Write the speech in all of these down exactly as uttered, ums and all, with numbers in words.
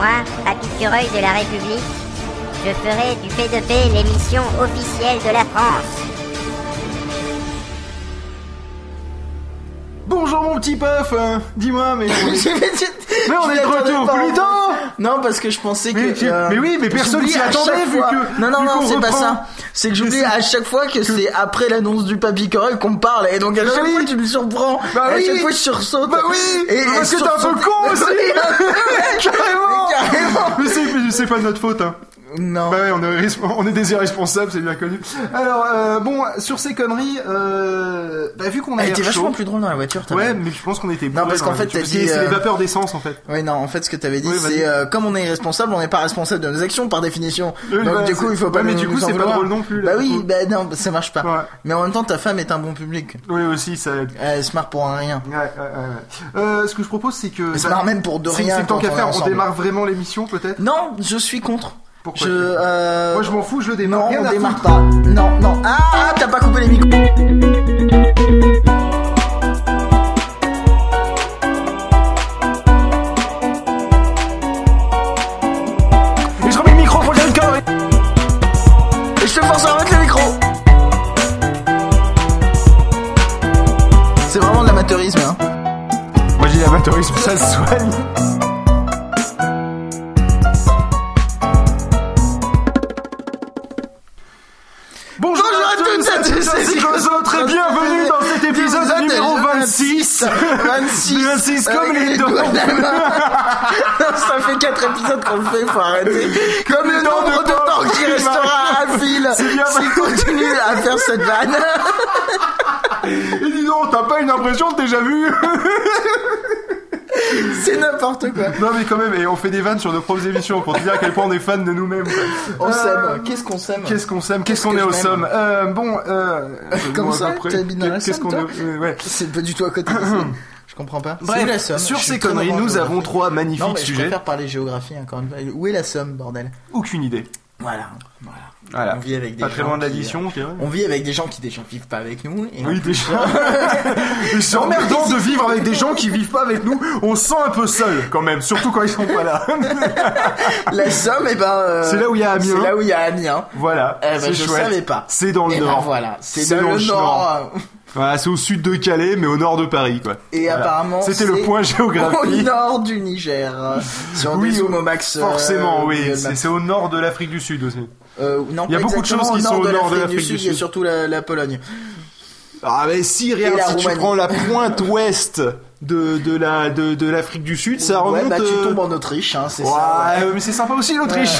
Moi, Papy-Cureuil de la République, je ferai du P deux P l'émission officielle de la France. Bonjour mon petit Puff, hein. Dis-moi, mais... On est... mais on est de retour plus tôt. Non, parce que je pensais mais que... Tu... Euh, mais oui, mais personne s'y attendait vu que... Non, non, vu non, c'est reprend... pas ça. C'est que j'oublie à chaque fois que, que... c'est après l'annonce du Papy-Cureuil qu'on me parle. Et donc à chaque oui. fois tu me surprends. Bah à oui. chaque fois je sursaute. Bah oui. Et parce que t'es un peu con aussi. Carrément. Carrément. Mais c'est, mais c'est pas de notre faute, hein. Non. Bah ouais, on est, on est des irresponsables, c'est bien connu. Alors, euh, bon, sur ces conneries, euh, bah, vu qu'on a Elle était l'air vachement chaud, plus drôle dans la voiture, t'as ouais, vu. mais je pense qu'on était Non, parce qu'en fait, t'as dit, c'est euh... les vapeurs d'essence, en fait. Oui, non, en fait, ce que t'avais dit, oui, c'est, euh, comme on est irresponsable, on n'est pas responsable de nos actions, par définition. Oui, donc, bah, du coup, il faut pas ouais, mais nous, du coup, nous c'est pas drôle non plus, là. Bah oui, bah non, ça marche pas. Ouais. Mais en même temps, ta femme est un bon public. Oui, aussi, ça aide. Elle se marre pour un rien. Ouais, ouais, ouais. Euh, ce que je propose, c'est que... Elle se marre même pour de rien. C'est tant qu'à faire, on démarre vraiment l'émission, peut-être? Non, je suis contre. Pourquoi? Je, euh... Moi je m'en fous, je le démarre. Non, on démarre pas. Non, non. Ah, t'as pas coupé les micros. Et je remets le micro pour le corps. Et je te force à remettre le micro. C'est vraiment de l'amateurisme, hein. Moi je dis l'amateurisme, ça se soigne. Bonjour à toutes et aux autres et bienvenue dans cet épisode numéro vingt-six. vingt-six. vingt-six comme les dents. Ça fait quatre épisodes qu'on le fait, faut arrêter. Comme le nombre de temps qui restera à fil s'il continue à faire cette vanne. Et dis donc, t'as pas une impression de déjà vu? C'est n'importe quoi. Non mais quand même, et on fait des vannes sur nos propres émissions pour te dire à quel point on est fans de nous-mêmes. On euh, s'aime. Qu'est-ce qu'on s'aime? Qu'est-ce qu'on s'aime? Qu'est-ce qu'on est au somme? Euh, bon, euh... Comme ça, t'habites dans la Qu'est-ce Somme, qu'on toi est... euh, ouais. C'est pas du tout à côté. Je comprends pas. Bref, la Somme. sur Je ces conneries, nous avons trois magnifiques non, mais sujets. Je préfère parler géographie encore une fois. Où est la Somme, bordel? Aucune idée. Voilà, voilà. Voilà. On vit avec des pas très gens loin de qui, l'addition, euh, on vit avec des gens qui déjà vivent pas avec nous. Et oui, déjà. C'est emmerdant de vivre avec des gens qui vivent pas avec nous. On se sent un peu seul, quand même, surtout quand ils sont pas là. La Somme, et ben. Euh, c'est là où il y a Amiens. C'est là où il y a Amiens. Voilà. Eh ben, c'est je chouette. savais pas. C'est dans le et nord. Ben voilà. C'est, c'est dans, dans le nord. nord. Voilà, c'est au sud de Calais, mais au nord de Paris, quoi. Et voilà. apparemment, c'était c'est le point géographique. Au nord du Niger. Si on oui, dézoome au max. Forcément, euh, oui. C'est, c'est au nord de l'Afrique du Sud aussi. Euh, non, il y a beaucoup de choses qui sont au nord de l'Afrique du Sud. Il y a surtout la, la Pologne. Ah mais si, regarde, si tu prends la pointe ouest de de la de de l'Afrique du Sud, ça remonte. Ouais, bah tu euh... tombes en Autriche, hein, c'est ouais, ça. Ouais, mais c'est sympa aussi l'Autriche.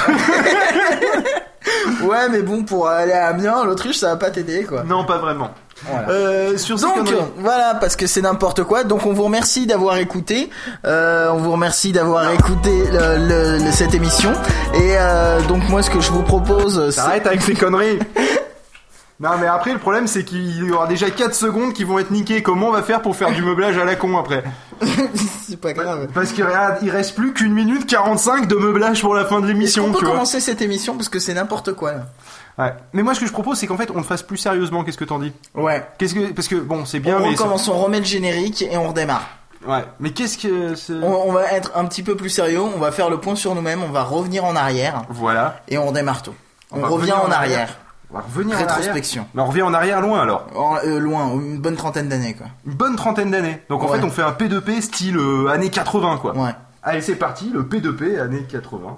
Ouais. Ouais, mais bon, pour aller à Amiens, l'Autriche, ça va pas t'aider, quoi. Non, pas vraiment. Voilà. Euh, sur donc voilà, parce que c'est n'importe quoi. Donc on vous remercie d'avoir écouté. Euh, on vous remercie d'avoir écouté le, le, le, cette émission. Et euh, donc moi, ce que je vous propose, c'est... Arrête avec ces conneries. Non mais après le problème c'est qu'il y aura déjà quatre secondes qui vont être niquées. Comment on va faire pour faire du meublage à la con après? C'est pas grave. Parce qu'il il reste plus qu'une minute quarante-cinq de meublage pour la fin de l'émission. Est-ce qu'on peut tu commencer vois cette émission parce que c'est n'importe quoi là. Ouais. Mais moi ce que je propose c'est qu'en fait on le fasse plus sérieusement. Qu'est-ce que t'en dis? Ouais. Qu'est-ce que parce que bon c'est bien. On mais recommence, ça... on remet le générique et on redémarre. Ouais. Mais qu'est-ce que c'est... on, on va être un petit peu plus sérieux. On va faire le point sur nous-mêmes. On va revenir en arrière. Voilà. Et on redémarre tout. On, on revient en arrière. arrière. On va revenir rétrospection. En arrière. Mais on revient en arrière loin alors. En, euh, loin, une bonne trentaine d'années quoi. Une bonne trentaine d'années. Donc en ouais. fait on fait un P deux P style euh, années quatre-vingts quoi. Ouais. Allez c'est parti, le P deux P années quatre-vingts.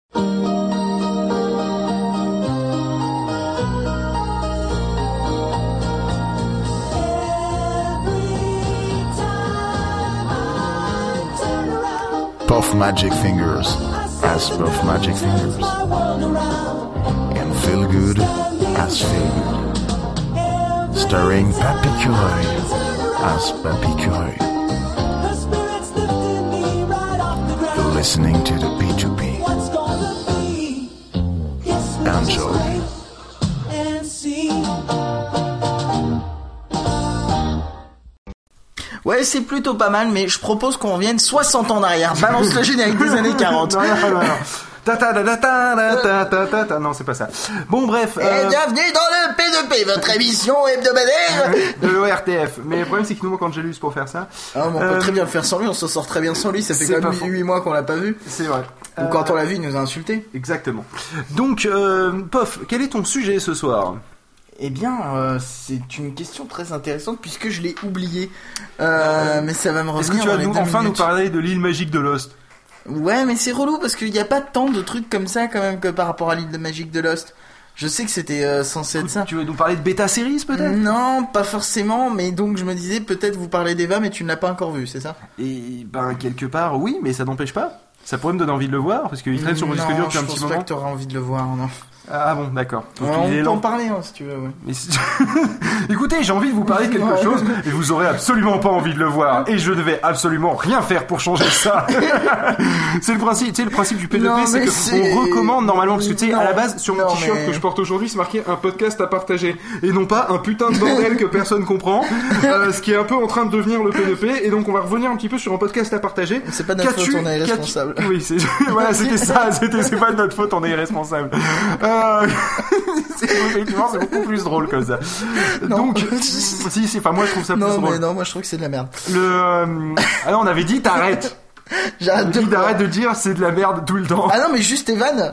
Puff Magic Fingers as Puff Magic Fingers and Feel Good as Feel Good, starring Papy-Cureuil as Papy-Cureuil. You're listening to the P two P. Enjoy. Ouais, c'est plutôt pas mal, mais je propose qu'on revienne soixante ans en arrière. Balance le générique des années quarante. Non, non, non, non. Ta ta ta ta ta ta ta ta ta. Non, c'est pas ça. Bon, bref. Et Euh... bienvenue dans le P deux P, votre émission hebdomadaire de l'O R T F. Mais le problème, c'est qu'il nous manque Angelus pour faire ça. Ah, mais on Euh, peut très bien le faire sans lui, on se sort très bien sans lui, ça fait c'est quand pas même faux. huit mois qu'on l'a pas vu. C'est vrai. Ou Euh, quand on l'a vu, il nous a insulté. Exactement. Donc, euh, Pof, quel est ton sujet ce soir? Eh bien, euh, c'est une question très intéressante puisque je l'ai oublié. Euh, mais ça va me revenir. Est-ce que tu dans vas les nous, deux enfin nous minutes. parler de l'île magique de Lost? Ouais, mais c'est relou parce qu'il n'y a pas tant de trucs comme ça quand même que par rapport à l'île de magique de Lost. Je sais que c'était euh, censé être ça. Tu veux nous parler de Beta Series peut-être? Non, pas forcément, mais donc je me disais peut-être vous parler d'Eva, mais tu ne l'as pas encore vu, c'est ça? Et ben quelque part oui, mais ça n'empêche pas. Ça pourrait me donner envie de le voir parce qu'il traîne sur mon disque dur depuis un petit je pense pas moment. que t'auras envie de le voir, non. Ah bon, d'accord. Donc, Ouais, il est on peut en lent. parler hein, si tu veux. Ouais. Mais si- Écoutez, j'ai envie de vous parler de quelque Ouais. chose et vous aurez absolument pas envie de le voir et je ne vais absolument rien faire pour changer ça. C'est le principe, tu sais le principe du P deux P, Non, c'est mais que c'est- on recommande normalement parce que tu sais Non. à la base sur mon Non, t-shirt mais- que je porte aujourd'hui, c'est marqué un podcast à partager et non pas un putain de bordel que personne comprend, euh, ce qui est un peu en train de devenir le P deux P et donc on va revenir un petit peu sur un podcast à partager. C'est pas de notre Qu'as-tu- faute, on est qu'as-tu- responsable. Oui, c'est voilà, c'était ça, c'était c'est pas de notre faute, on est irresponsable. Euh... c'est effectivement c'est beaucoup plus drôle comme ça. Non. Donc si si enfin moi je trouve ça plus Non, drôle. mais non, moi je trouve que c'est de la merde. Le euh... alors on avait dit t'arrêtes. J'arrête On de dit d'arrête de dire c'est de la merde tout le temps. Ah non, mais juste Evan.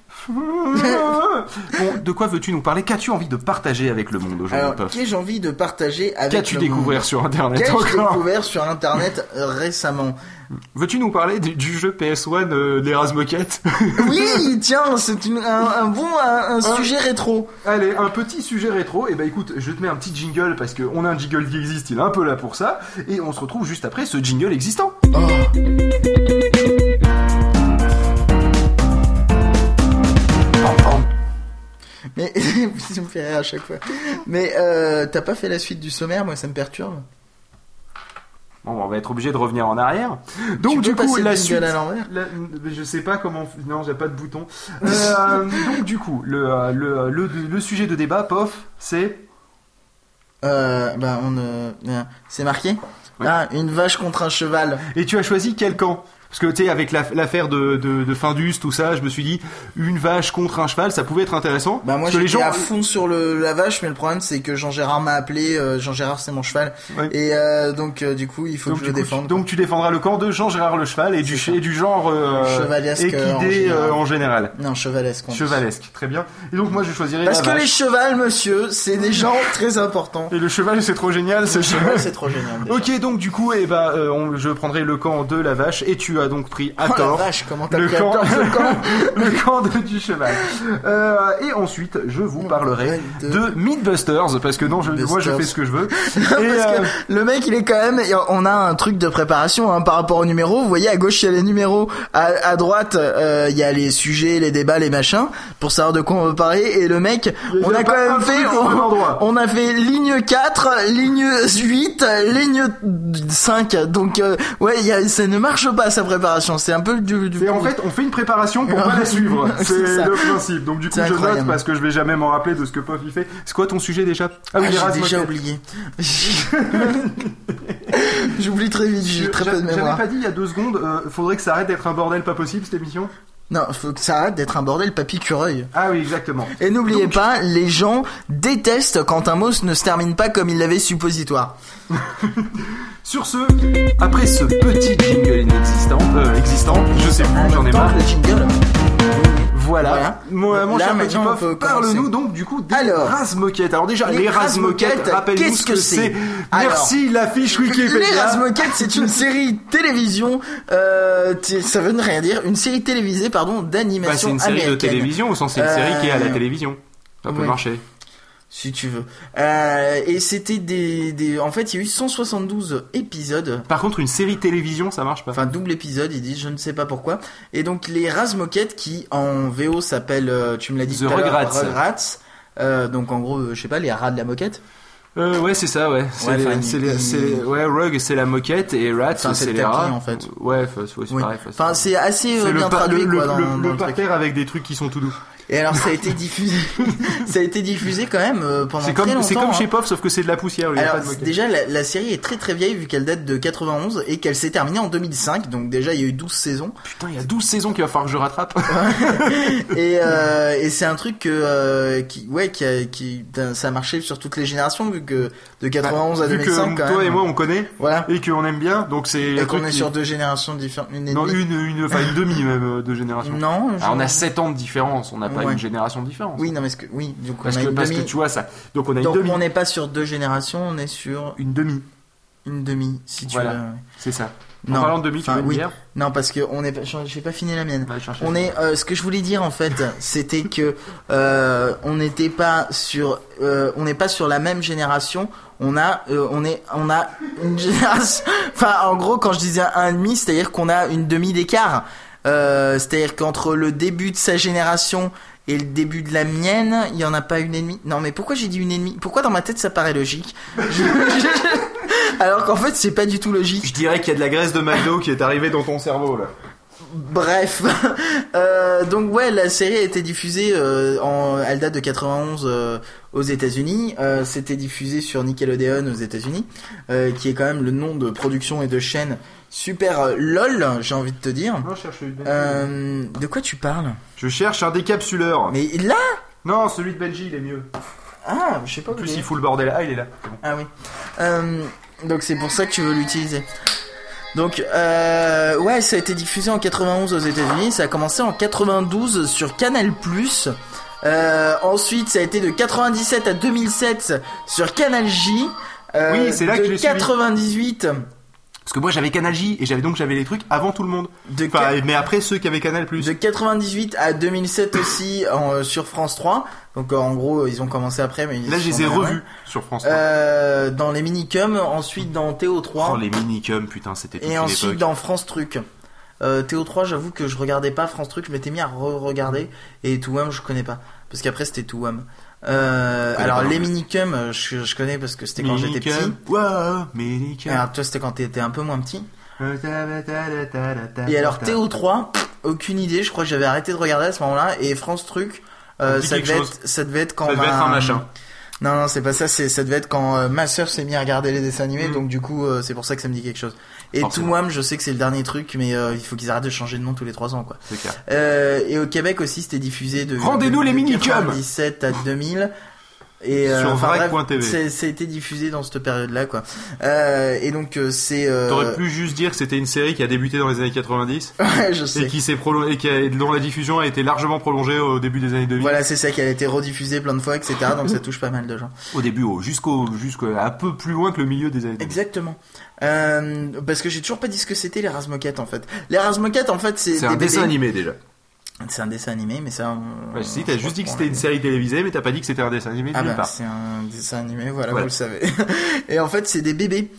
Bon, de quoi veux-tu nous parler? Qu'as-tu envie de partager avec le monde aujourd'hui, Alors, Puff? qu'ai-je envie de partager avec Qu'as-tu le découvert monde sur internet Qu'ai-je encore? découvert sur internet euh, récemment? Veux-tu nous parler du, du jeu P S un euh, des Razmoquettes? Oui, tiens, c'est une- un, un bon un, un sujet rétro. Allez, un petit sujet rétro. Et bah écoute, je te mets un petit jingle parce qu'on a un jingle qui existe, il est un peu là pour ça. Et on se retrouve juste après ce jingle existant. Oh. Mais ça me fait rire à chaque fois. Mais euh, t'as pas fait la suite du sommaire, moi ça me perturbe. Bon, on va être obligé de revenir en arrière. Donc Tu du peux coup, passer la le suite. jingle à l'envers la- je sais pas comment. Non, j'ai pas de bouton. Euh, donc du coup, le, euh, le, le, le sujet de débat, Pof, c'est. Euh, bah on euh, euh, c'est marqué. Ouais. Ah, une vache contre un cheval. Et tu as choisi quel camp? Parce que tu sais, avec la- l'affaire de, de, de Findus, tout ça, je me suis dit, une vache contre un cheval, ça pouvait être intéressant. Bah moi parce que j'étais les gens. à fond sur le la vache, mais le problème c'est que Jean Gérard m'a appelé. euh, Jean Gérard c'est mon cheval. Ouais. Et euh, donc euh, du coup il faut Donc, que je du le coup, défende. tu, donc tu défendras le camp de Jean-Gérard le cheval et du, C'est et du genre euh, Chevalesque, euh, en équidé général. euh, en général. Non, chevalesque. on dit. Chevalesque, très bien. Et donc moi je choisirais Parce la que vache. les chevals, monsieur, c'est des gens très importants. Et le cheval c'est trop génial ce Le cheval cheval. c'est trop génial. déjà. Ok, donc du coup, eh ben, euh, on- je prendrai le camp de la vache et tu as donc pris à Oh la tort vache, comment t'as le pris à camp, tort ce camp le camp de- du cheval. Euh, et ensuite, je vous parlerai de- de Mythbusters parce que non, je, moi je Mythbusters. fais ce que je veux. Et, Parce euh, que le mec il est quand même, on a un truc de préparation hein, par rapport aux numéros. Vous voyez à gauche il y a les numéros, à, à droite euh, il y a les sujets, les débats, les machins pour savoir de quoi on veut parler. Et le mec, Il y a on a pas quand un même fait, truc au même endroit. on, on a fait ligne quatre, ligne huit, ligne cinq. Donc euh, ouais, il y a, ça ne marche pas sa préparation. C'est un peu du. du et en fait, on fait une préparation pour pas la suivre. C'est C'est ça. le principe. Donc du coup, C'est je note incroyable. parce que je vais jamais m'en rappeler de ce que Puff il fait. C'est quoi ton sujet déjà? Ah, les j'ai Razmoquettes. déjà oublié. J'oublie très vite, j'ai très peu de J'avais mémoire. pas dit il y a deux secondes, euh, faudrait que ça arrête d'être un bordel pas possible cette émission. Non, faut que ça arrête d'être un bordel papy cureuil. Ah oui, exactement. Et n'oubliez Donc- pas, les gens détestent quand un mot ne se termine pas comme il l'avait suppositoire. Sur ce, après ce petit jingle inexistant, euh, existant, je sais plus, j'en ai marre. Le jingle. Voilà. Voilà. Mon, mon Là, cher petit maintenant, on Pof, peut parle-nous commencer. donc du coup des Alors, Razmoquettes. Alors déjà, les les Razmoquettes, Razmoquettes, rappelle-nous qu'est-ce ce que que c'est c'est. Alors, Merci la fiche Wikipédia. Les Razmoquettes, c'est une série télévision, euh, t- ça veut rien dire, une série télévisée, pardon, Bah, c'est d'animation une série de américaine. télévision ou c'est une série qui est à la Euh, télévision. Ça peut ouais. marcher. Si tu veux. Euh, et c'était des, des, en fait, il y a eu cent soixante-douze épisodes. Par contre, une série télévision, ça marche pas. Enfin, double épisode, ils disent, je ne sais pas pourquoi. Et donc, les Razmoquettes, qui en V O s'appellent, euh, tu me l'as dit The tout à l'heure, Rugrats. Rugrats. Euh, donc, en gros, euh, je sais pas, les rats de la moquette. Euh, ouais, c'est ça, ouais. C'est Ouais, les- enfin, c'est il- les- c'est- ouais, Rug, c'est la moquette et Rats, Enfin, c'est c'est le les tapis, rats. en fait. Ouais, faut- faut- c'est Oui. pareil. faut- Enfin, c'est assez euh, c'est bien le, pa- traduit, le, quoi, le- dans, le- dans le le truc. parterre avec des trucs qui sont tout doux. Et alors ça a été diffusé, ça a été diffusé quand même euh, pendant C'est très comme, longtemps. c'est comme hein. chez P O F, sauf que c'est de la poussière. il y a Alors pas de moquette. déjà la, la série est très très vieille vu qu'elle date de quatre-vingt-onze et qu'elle s'est terminée en deux mille cinq, donc déjà il y a eu douze saisons. Putain, il y a douze saisons qu'il va falloir que je rattrape. et euh, et c'est un truc que euh, qui ouais qui a, qui ça a marché sur toutes les générations vu que de quatre-vingt-onze Bah, à vu deux mille cinq que quand toi même. et moi on connaît Voilà. et qu'on aime bien, donc c'est Et un qu'on truc est qui- sur deux générations différentes, une et non demie. une une enfin une demi même euh, de génération. Non, Ah, genre- on a sept ans de différence, on n'a pas Ouais. une génération de différence. Oui, non mais ce que oui, donc parce on a que une parce demi. que tu vois ça. Donc on a Donc une demi. on n'est pas sur deux générations, on est sur Une demi, une demi si tu Voilà. veux. c'est ça. En Non. parlant de demi, tu Enfin, veux une oui. bière? Non, parce que on est pas, j'ai pas fini la mienne. Va aller chercher. On est, euh, ce que je voulais dire en fait, c'était que euh, on n'était pas sur, euh, on n'est pas sur la même génération. On a, euh, on est, on a une génération. Enfin, en gros, quand je disais un et demi, c'est-à-dire qu'on a une demi d'écart. Euh, c'est-à-dire qu'entre le début de sa génération et le début de la mienne, il y en a pas une et demie. Non, mais pourquoi j'ai dit une et demie? Pourquoi dans ma tête ça paraît logique? Je- Alors qu'en fait, c'est pas du tout logique. Je dirais qu'il y a de la graisse de McDo qui est arrivée dans ton cerveau là. Bref, euh, donc ouais, la série a été diffusée euh, en, elle date de quatre-vingt-onze euh, aux États-Unis. Euh, c'était diffusé sur Nickelodeon aux États-Unis, euh, qui est quand même le nom de production et de chaîne super euh, lol, j'ai envie de te dire. Non, je cherche une Euh, de quoi tu parles? Je cherche un décapsuleur. Mais là, Non, celui de Benji, il est mieux. ah, je sais pas En où plus, il est. il fout le bordel. Ah, il est là. C'est bon. Ah oui. Euh, donc c'est pour ça que tu veux l'utiliser. Donc euh, ouais, ça a été diffusé en quatre-vingt-onze aux États-Unis, ça a commencé en quatre-vingt-douze sur Canal plus. Euh, ensuite, ça a été de quatre-vingt-dix-sept à deux mille sept sur Canal J. Euh, Oui, c'est là que de je l'ai suivi. quatre-vingt-dix-huit Parce que moi j'avais Canal J et j'avais donc j'avais les trucs avant tout le monde. de, Enfin, qua- mais après ceux qui avaient Canal plus. de quatre-vingt-dix-huit à deux mille sept aussi en, euh, sur France trois. Donc euh, en gros, ils ont commencé après, mais ils Là, je les sont ai allés après. revus sur France trois. Euh, dans les minicums, ensuite dans Théo trois. Oh, les minicums, putain, c'était toute Et une ensuite époque. dans France Truc. Euh, Théo trois, j'avoue que je regardais pas France Truc, je m'étais mis à re-regarder. Et Touam, je connais pas. Parce qu'après c'était Touam. Euh, Je connais alors pas non les plus. minicums, euh, je, je connais parce que c'était quand j'étais petit. Minicum. Wow, minicum. Alors toi c'était quand t'étais un peu moins petit. Et alors Théo trois, pff, aucune idée, je crois que j'avais arrêté de regarder à ce moment-là. Et France Truc, euh, Ça me dit ça, quelque devait chose. être, ça devait être quand Ça devait ma- être un machin. Non, non, c'est pas ça, c'est, ça devait être quand euh, ma sœur s'est mis à regarder les dessins animés, Mm. donc du coup, euh, c'est pour ça que ça me dit quelque chose. Et Forcément. Touam, je sais que c'est le dernier truc, mais euh, il faut qu'ils arrêtent de changer de nom tous les trois ans, quoi. C'est clair. Euh, et au Québec aussi, c'était diffusé de. Rendez-nous de- les de minicums. quatre-vingt-dix-sept à deux mille. Et euh, Sur enfin, vrac bref, point t v. c'est, ça a été diffusé dans cette période-là, quoi. Euh, et donc euh, c'est. Euh... T'aurais pu juste dire que c'était une série qui a débuté dans les années quatre-vingt-dix Ouais, je et sais. qui s'est prolongée, et qui a- dont la diffusion a été largement prolongée au début des années deux mille. Voilà, c'est ça qui a été rediffusé plein de fois, et cetera. Donc ça touche pas mal de gens. Au début, au, jusqu'au, jusqu'au, un peu plus loin que le milieu des années deux mille. Exactement. Euh, parce que j'ai toujours pas dit ce que c'était les Razmoquettes en fait. Les Razmoquettes en fait c'est. C'est des un dessin bébés. animé déjà. C'est un dessin animé, mais ça. on- Ouais, si, t'as juste dit que on- c'était une série télévisée, mais t'as pas dit que c'était un dessin animé Ah nulle bah, part. c'est un dessin animé, voilà, Voilà. vous le savez. Et en fait, c'est des bébés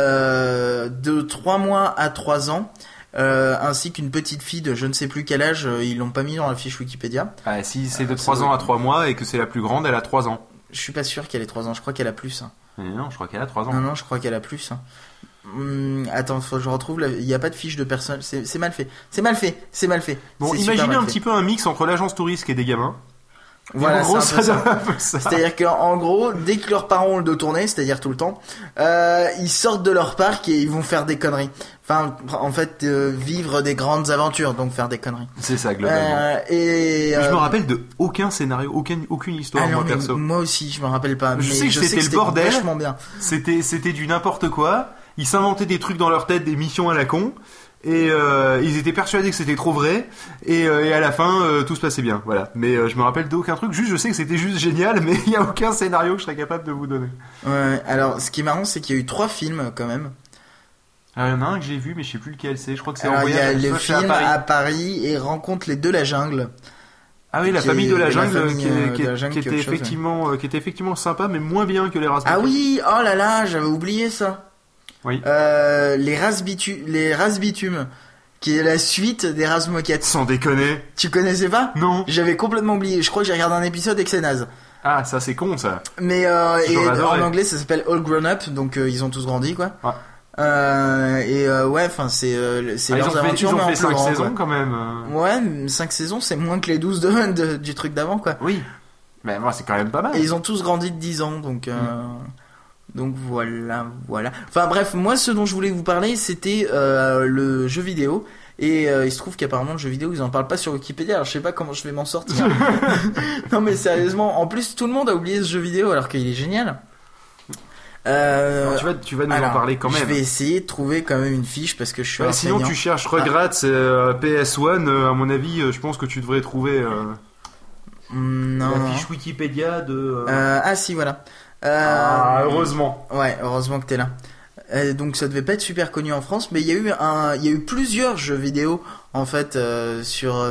euh, de trois mois à trois ans, euh, ainsi qu'une petite fille de je ne sais plus quel âge. euh, Ils l'ont pas mis dans la fiche Wikipédia. Ah, si c'est de Euh, trois ça ans doit- à trois mois et que c'est la plus grande, elle a trois ans. Je suis pas sûr qu'elle ait trois ans. Je crois qu'elle a plus. hein. Mais non, je crois qu'elle a trois ans. Non, non, je crois qu'elle a plus. hein. Hum, attends, faut que je retrouve. la- Il n'y a pas de fiche de personne. C'est c'est mal fait. C'est mal fait. C'est mal fait. Bon, C'est super imaginez mal un fait. petit peu un mix entre l'agence touriste et des gamins. Voilà, en gros, c'est un peu ça ça. donne un peu ça. C'est-à-dire qu'en gros, dès que leurs parents ont le dos tourné, c'est-à-dire tout le temps, euh, ils sortent de leur parc et ils vont faire des conneries. Enfin, en fait, euh, vivre des grandes aventures, donc faire des conneries. C'est ça, globalement. Euh, et Mais je euh, me rappelle de aucun scénario, aucune, aucune histoire, ah non, moi, mais perso. moi aussi, je me rappelle pas. Je mais sais que c'était le bordel. Vachement bien. C'était, c'était du n'importe quoi. Ils s'inventaient des trucs dans leur tête, des missions à la con. Et euh, ils étaient persuadés que c'était trop vrai. Et, euh, et à la fin, euh, tout se passait bien. Voilà. Mais euh, je me rappelle d'aucun truc. Juste, je sais que c'était juste génial, mais il y a aucun scénario que je serais capable de vous donner. Ouais. Alors, ce qui est marrant, c'est qu'il y a eu trois films quand même. Alors, il y en a un que j'ai vu, mais je sais plus lequel c'est. Je crois que c'est en Alors, il y a voyage. le soit c'est à film Paris. à Paris et Rencontre les deux la jungle. Ah oui, la qui famille est- de la la jungle, famille, qui, est- euh, qui, de la est- jungle qui qui est était autre chose, effectivement, euh, qui était effectivement sympa, mais moins bien que les Rasputin. Ah oui, oh là là, j'avais oublié ça. Oui. Euh, les Rasbitu- les Rasbitumes, qui est la suite des Razmoquettes. Sans déconner. Tu connaissais pas? Non. J'avais complètement oublié. Je crois que j'ai regardé un épisode et que c'est naze. Ah, ça c'est con ça. Mais euh, et J'aurais adoré. en anglais ça s'appelle All Grown Up, donc euh, ils ont tous grandi quoi. Ouais. Euh, et euh, ouais, enfin c'est euh, c'est Ah, ils leurs ont fait, ils aventures ont mais en fait plus cinq grand, saisons quoi. quand même. euh. Ouais, cinq saisons, c'est moins que les douze de, de- du truc d'avant, quoi. Oui. Mais moi, c'est quand même pas mal. Et ils ont tous grandi de dix ans, donc euh, donc voilà, voilà. Enfin bref, moi ce dont je voulais vous parler, c'était euh, le jeu vidéo. Et euh, il se trouve qu'apparemment le jeu vidéo ils en parlent pas sur Wikipédia, alors je sais pas comment je vais m'en sortir. Non mais sérieusement, en plus tout le monde a oublié ce jeu vidéo alors qu'il est génial. Euh, Alors, tu vas, tu vas nous alors, en parler quand même. Je vais essayer de trouver quand même une fiche parce que je suis Bah, un sinon, feignant. tu cherches Rugrats euh, P S un. Euh, à mon avis, euh, je pense que tu devrais trouver euh, Non. la fiche Wikipédia de. euh, Euh, ah si voilà. Euh, Ah, heureusement. Ouais, heureusement que t'es là. Euh, donc ça devait pas être super connu en France, mais il y a eu un, il y a eu plusieurs jeux vidéo en fait euh, sur euh,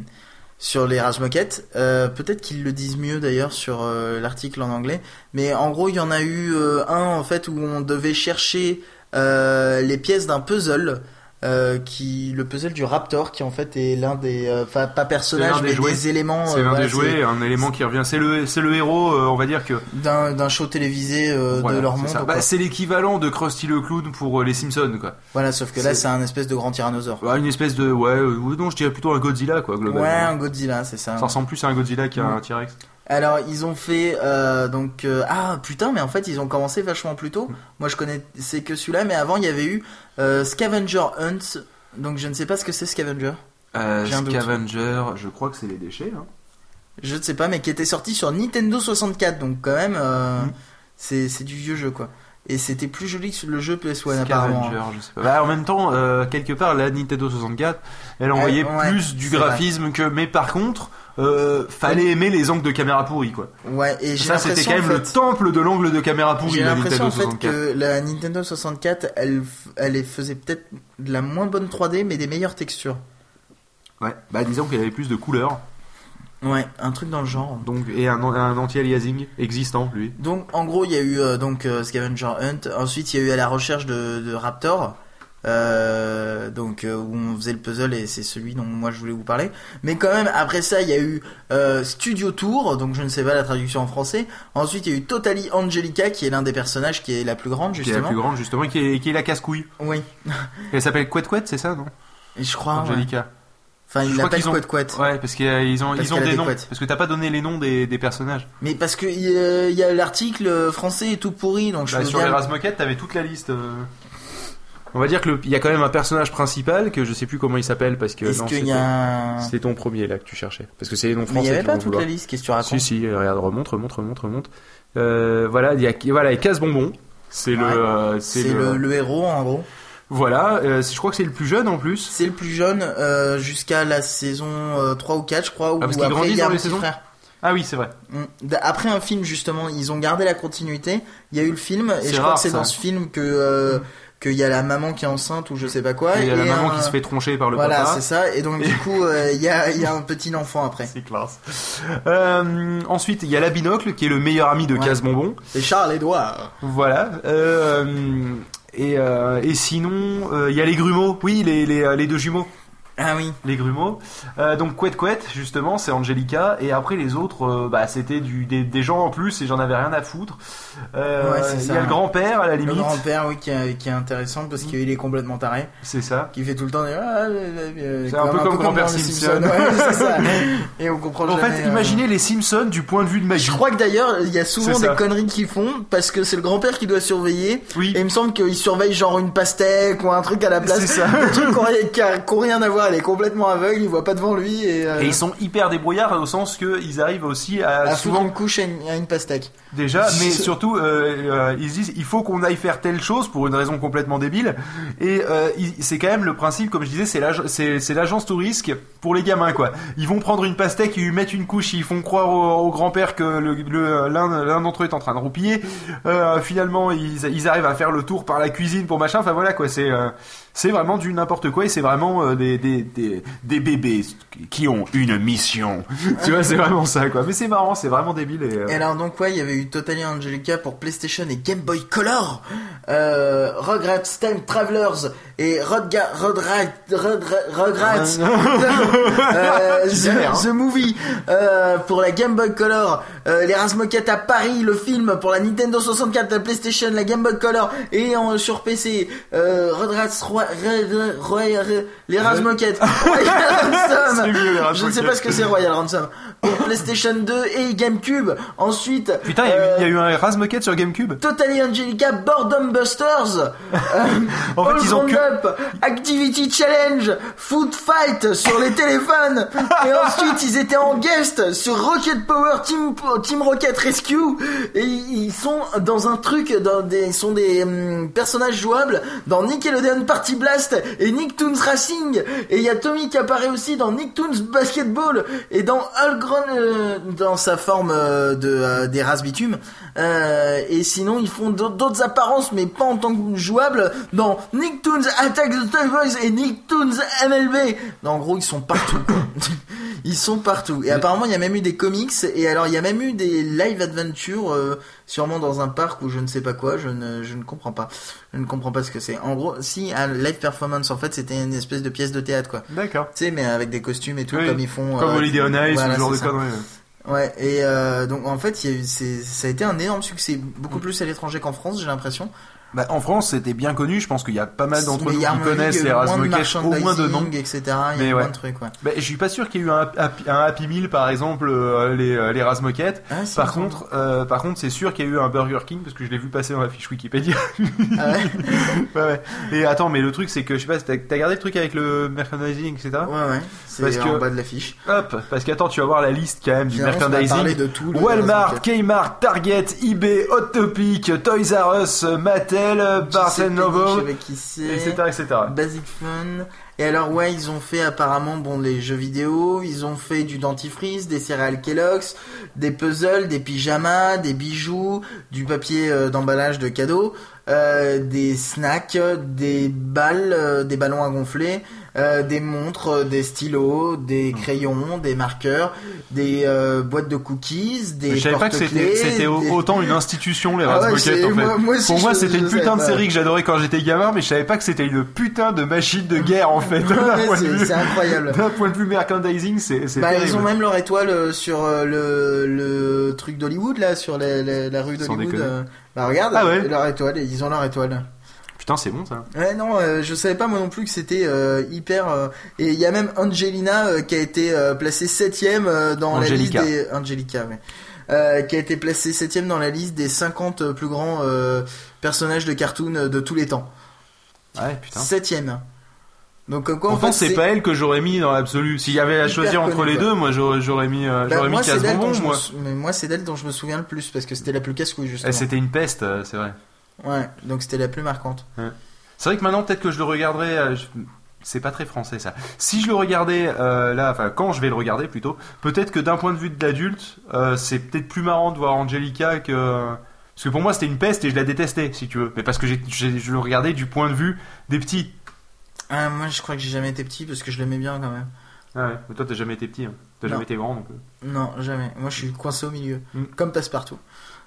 sur les Razmoket. Euh, peut-être qu'ils le disent mieux d'ailleurs sur euh, l'article en anglais, mais en gros il y en a eu euh, un en fait où on devait chercher euh, les pièces d'un puzzle. Euh, qui le puzzle du Raptor qui en fait est l'un des enfin pas personnage l'un des mais jouets. des éléments C'est euh, l'un voilà, des jouets, un élément qui revient. C'est le, c'est le héros, euh, on va dire que. d'un d'un show télévisé euh, Voilà, de leur c'est monde ça. quoi. Bah, c'est l'équivalent de Krusty le Clown pour euh, les Simpsons, quoi. Voilà, sauf que là c'est- c'est un espèce de grand tyrannosaure. Bah, une espèce de, ouais, euh, ou non, je dirais plutôt un Godzilla, quoi, globalement. Ouais, un Godzilla, c'est ça. Ça ressemble plus à un Godzilla qu'à un Mm. T-Rex. Alors ils ont fait euh, donc euh, ah putain mais en fait ils ont commencé vachement plus tôt. Moi je connaissais que celui-là mais avant il y avait eu euh, Scavenger Hunt. Donc je ne sais pas ce que c'est Scavenger. Euh, J'ai un doute. Scavenger, je crois que c'est les déchets, hein. Je ne sais pas mais qui était sorti sur Nintendo soixante-quatre donc quand même euh, Mm. c'est c'est du vieux jeu quoi. Et c'était plus joli que le jeu P S un apparemment. Scavenger, je sais pas. Bah, en même temps, euh, quelque part, la Nintendo soixante-quatre, elle envoyait ouais, plus du c'est graphisme que. Mais par contre, euh, fallait aimer les angles de caméra pourris, quoi. Ouais et j'ai Ça, c'était l'impression quand même en le fait, temple de l'angle de caméra pourri, j'ai la l'impression Nintendo en fait soixante-quatre. que la Nintendo soixante-quatre elle f- elle faisait peut-être de la moins bonne trois D mais des meilleures textures. Ouais, bah disons qu'il y avait plus de couleurs, Ouais, un truc dans le genre. donc et un, un anti-aliasing existant, lui. Donc en gros il y a eu euh, donc euh, Scavenger Hunt. Ensuite il y a eu à la recherche de, de Raptor. Euh, donc euh, où on faisait le puzzle et c'est celui dont moi je voulais vous parler. Mais quand même après ça il y a eu euh, Studio Tour. Donc je ne sais pas la traduction en français. Ensuite il y a eu Totally Angelica qui est l'un des personnages qui est la plus grande Qui est la justement. plus grande, justement, qui est, qui est la casse-couille. Oui. Elle s'appelle Couette Couette, c'est ça, non? Et je crois. Ouais. Angelica. Enfin Je il crois l'appelle qu'ils ont- Couette Couette. Ouais, parce qu'ils ont, Parce ils ont qu'elle a des des noms. couettes. Parce que t'as pas donné les noms des, des personnages. Mais parce que il y a, il y a l'article français est tout pourri donc je Bah, veux sur bien- les Razmoket, t'avais toute la liste. euh. On va dire que le- il y a quand même un personnage principal que je sais plus comment il s'appelle parce que Est-ce non, qu'il c'était, y a un... c'était ton premier là que tu cherchais parce que c'est les noms Mais il français y avait qui pas vont toute vouloir. la liste, qu'est-ce que tu racontes? Si si, regarde, remonte, remonte, remonte, remonte. Euh, voilà, il y a voilà, et Casse Bonbon. C'est le, Ouais. euh, C'est c'est, le, le, le héros en gros. voilà. euh, c'est- je crois que c'est le plus jeune en plus. C'est le plus jeune euh, jusqu'à la saison euh, trois ou quatre, je crois. Où Ah, parce qu'ils après, grandissent il y a dans un les petit saisons frère. Ah oui, c'est vrai. Mm. D- Après un film, justement, ils ont gardé la continuité. Il y a eu le film, et C'est je crois rare, que c'est ça. dans ce film que euh, qu'il y a la maman qui est enceinte ou je sais pas quoi. Et il y a la maman un- qui se fait troncher par le Voilà, papa. c'est ça. Et donc, du coup, euh, il y, a, il y a un petit enfant après. C'est classe. Euh, ensuite, il y a la Binocle qui est le meilleur ami de Ouais. Casse Bonbon. C'est Charles-Édouard. Voilà. Euh, et, euh, et sinon, euh, il y a les grumeaux. Oui, les, les, les deux jumeaux. Ah oui. Les grumeaux. Euh, donc Couette Couette, justement, c'est Angelica. Et après les autres, euh, bah, c'était du, des, des gens en plus et j'en avais rien à foutre. Euh, Ouais, c'est il y ça. a le grand-père à la Le limite. grand-père, oui, qui est, qui est intéressant parce qu'il est complètement taré. C'est ça. Qui fait tout le temps des... ah, euh, euh, C'est un peu comme grand-père dans les Simpson. Ouais, c'est ça. Et on comprend En jamais, fait, euh, imaginez les Simpsons du point de vue de Maggie. Je crois que d'ailleurs, il y a souvent C'est des ça. conneries qu'ils font parce que c'est le grand-père qui doit surveiller. Oui. Et il me semble qu'il surveille genre une pastèque ou un truc à la place. C'est ça. Des trucs qui ont rien- qui a- qui ont rien à voir. Elle est complètement aveugle, il voit pas devant lui et, euh, Et ils sont hyper débrouillards au sens qu'ils arrivent aussi à, à foutre souvent une couche à une, à une pastèque. déjà, mais surtout euh, euh, ils se disent il faut qu'on aille faire telle chose pour une raison complètement débile et euh, il- c'est quand même le principe comme je disais c'est l'ag- c'est c'est l'agence touriste pour les gamins quoi. Ils vont prendre une pastèque, ils lui mettent une couche, ils font croire au, au grand-père que le, le- l'un l'un d'entre eux est en train de roupiller. Euh, finalement ils, ils arrivent à faire le tour par la cuisine pour machin. Enfin voilà quoi, c'est euh, c'est vraiment du n'importe quoi et c'est vraiment euh, des, des des, des, des bébés qui ont une mission. Tu vois, c'est vraiment ça, quoi. Mais c'est marrant, c'est vraiment débile. Et, euh... et alors, donc, ouais, il y avait eu Totally Angelica pour PlayStation et Game Boy Color, euh, Rugrats Time Travelers et Rodga, Rodra, Rodra, Rugrats, euh, the, bien, hein. the Movie, euh, pour la Game Boy Color, euh, les Razmoket à Paris, le film pour la Nintendo soixante-quatre, la PlayStation, la Game Boy Color et en, sur P C, euh, Rugrats, Roi, Roi, Roi, les Razmoket, Royal Ransom, je ne sais pas ce que c'est Royal Ransom, pour PlayStation deux et GameCube. Ensuite, putain, il euh, y a eu un Razmoket sur GameCube. Totally Angelica, Boredom Busters, euh, En fait, All ils ont Grown que- Up, Activity Challenge, Food Fight sur les téléphones. Et ensuite, ils étaient en guest sur Rocket Power Team, Team Rocket Rescue. Et ils sont dans un truc, dans des, ils sont des hum, personnages jouables dans Nickelodeon Party Blast et Nicktoons Racing. Et il y a Tommy qui apparaît aussi dans Nicktoons Basketball et dans All Grown, euh, dans sa forme euh, de euh, des Razbitume. Euh, et sinon, ils font d'autres apparences, mais pas en tant que jouables, dans Nicktoons Attack the Toy Boys et Nicktoons M L B. Non, en gros, ils sont partout, quoi. Ils sont partout. Et apparemment, il y a même eu des comics, et alors, il y a même eu des live adventures, euh, sûrement dans un parc ou je ne sais pas quoi, je ne, je ne comprends pas. Je ne comprends pas ce que c'est. En gros, si, un live performance, en fait, c'était une espèce de pièce de théâtre, quoi. D'accord. Tu sais, mais avec des costumes et tout, Oui, comme ils font... Comme euh, Holiday on Ice, voilà, ce genre de c'est ça. conneries. Ouais, et euh, donc en fait, il y a eu, c'est, ça a été un énorme succès, beaucoup plus à l'étranger qu'en France, j'ai l'impression. Bah, en France, c'était bien connu. Je pense qu'il y a pas mal d'entre Mais nous il y a qui un moment connaissent donné, les il y a eu moins de Razmoket, au moins de noms. merchandising, et cetera. Il y a Mais eu ouais. plein de trucs, ouais. Bah, je suis pas sûr qu'il y ait eu un, happy- un Happy Meal, par exemple, euh, les, euh, les Razmoket. Ah, si, Par il me contre, euh, par contre, c'est sûr qu'il y a eu un Burger King parce que je l'ai vu passer dans la fiche Wikipédia. Ah ouais. Ouais, ouais. Et attends, mais le truc, c'est que je sais pas, t'as, t'as gardé le truc avec le merchandising, et cetera. Ouais, ouais. C'est Parce en que- bas de l'affiche. Hop, parce qu'attends, tu vas voir la liste quand même du Finalement, on va parler merchandising. de tout le Walmart, Razmoket. Kmart, Target, eBay, Hot Topic, Toys R Us, Mattel, Barnes J C and Penney, je Noble, savais qui c'est. et cetera, et cetera. Basic Fun. Et alors, ouais, ils ont fait apparemment, bon, les jeux vidéo, ils ont fait du dentifrice, des céréales Kellogg's, des puzzles, des pyjamas, des bijoux, du papier euh, d'emballage de cadeaux, euh, des snacks, des balles, euh, des ballons à gonfler, euh, des montres, euh, des stylos, des crayons, des marqueurs, des euh, boîtes de cookies, des Je savais pas que c'était, porte-clés, c'était au- des- autant une institution, les Ah ouais, Razmoket, c'est- en fait. moi- moi aussi, Pour moi, je- c'était je une putain savais de pas. série que j'adorais quand j'étais gamin, mais je savais pas que c'était une putain de machine de guerre, en fait. D'un Ouais, point de c'est, vue- c'est incroyable. D'un point de vue merchandising, c'est, c'est Bah, terrible. ils ont même leur étoile euh, sur euh, le, le truc d'Hollywood, là, sur la, la, la rue Sans d'Hollywood. déconner. euh. Bah, regarde, Ah ouais. leur étoile, ils ont leur étoile. Putain, c'est bon, ça. Ouais, non, euh, je savais pas moi non plus que c'était euh, hyper... euh, Et il y a même Angelina euh, qui a été euh, placée septième euh, dans Angelica. la liste des... Angelica, ouais. Euh, qui a été placée septième dans la liste des cinquante plus grands euh, personnages de cartoon de tous les temps. Ouais, putain. Septième. Donc comme quoi, en Pourtant, fait, c'est pas elle que j'aurais mis dans l'absolu. S'il y avait à Hyper choisir entre connu, les quoi. deux, moi, j'aurais, j'aurais mis, euh, Bah, j'aurais moi, mis c'est d'elle dont Casse-Bonbon, je me moi. sou- mais moi, c'est d'elle dont je me souviens le plus parce que c'était la plus casse-couille, justement. Eh, c'était une peste, euh, c'est vrai. Ouais, donc c'était la plus marquante. C'est vrai que maintenant, peut-être que je le regarderai. euh, je- C'est pas très français, ça. Si je le regardais euh, là, enfin quand je vais le regarder plutôt, peut-être que d'un point de vue de l'adulte, euh, c'est peut-être plus marrant de voir Angelica que. Parce que pour moi, c'était une peste et je la détestais, si tu veux. Mais parce que j'ai, j'ai- je le regardais du point de vue des petits. Ah, moi, je crois que j'ai jamais été petit parce que je l'aimais bien quand même. Ah ouais, mais toi, t'as jamais été petit. Hein. T'as Non. jamais été grand non plus. Non, jamais. Moi, je suis coincé au milieu, Mm. comme Passepartout.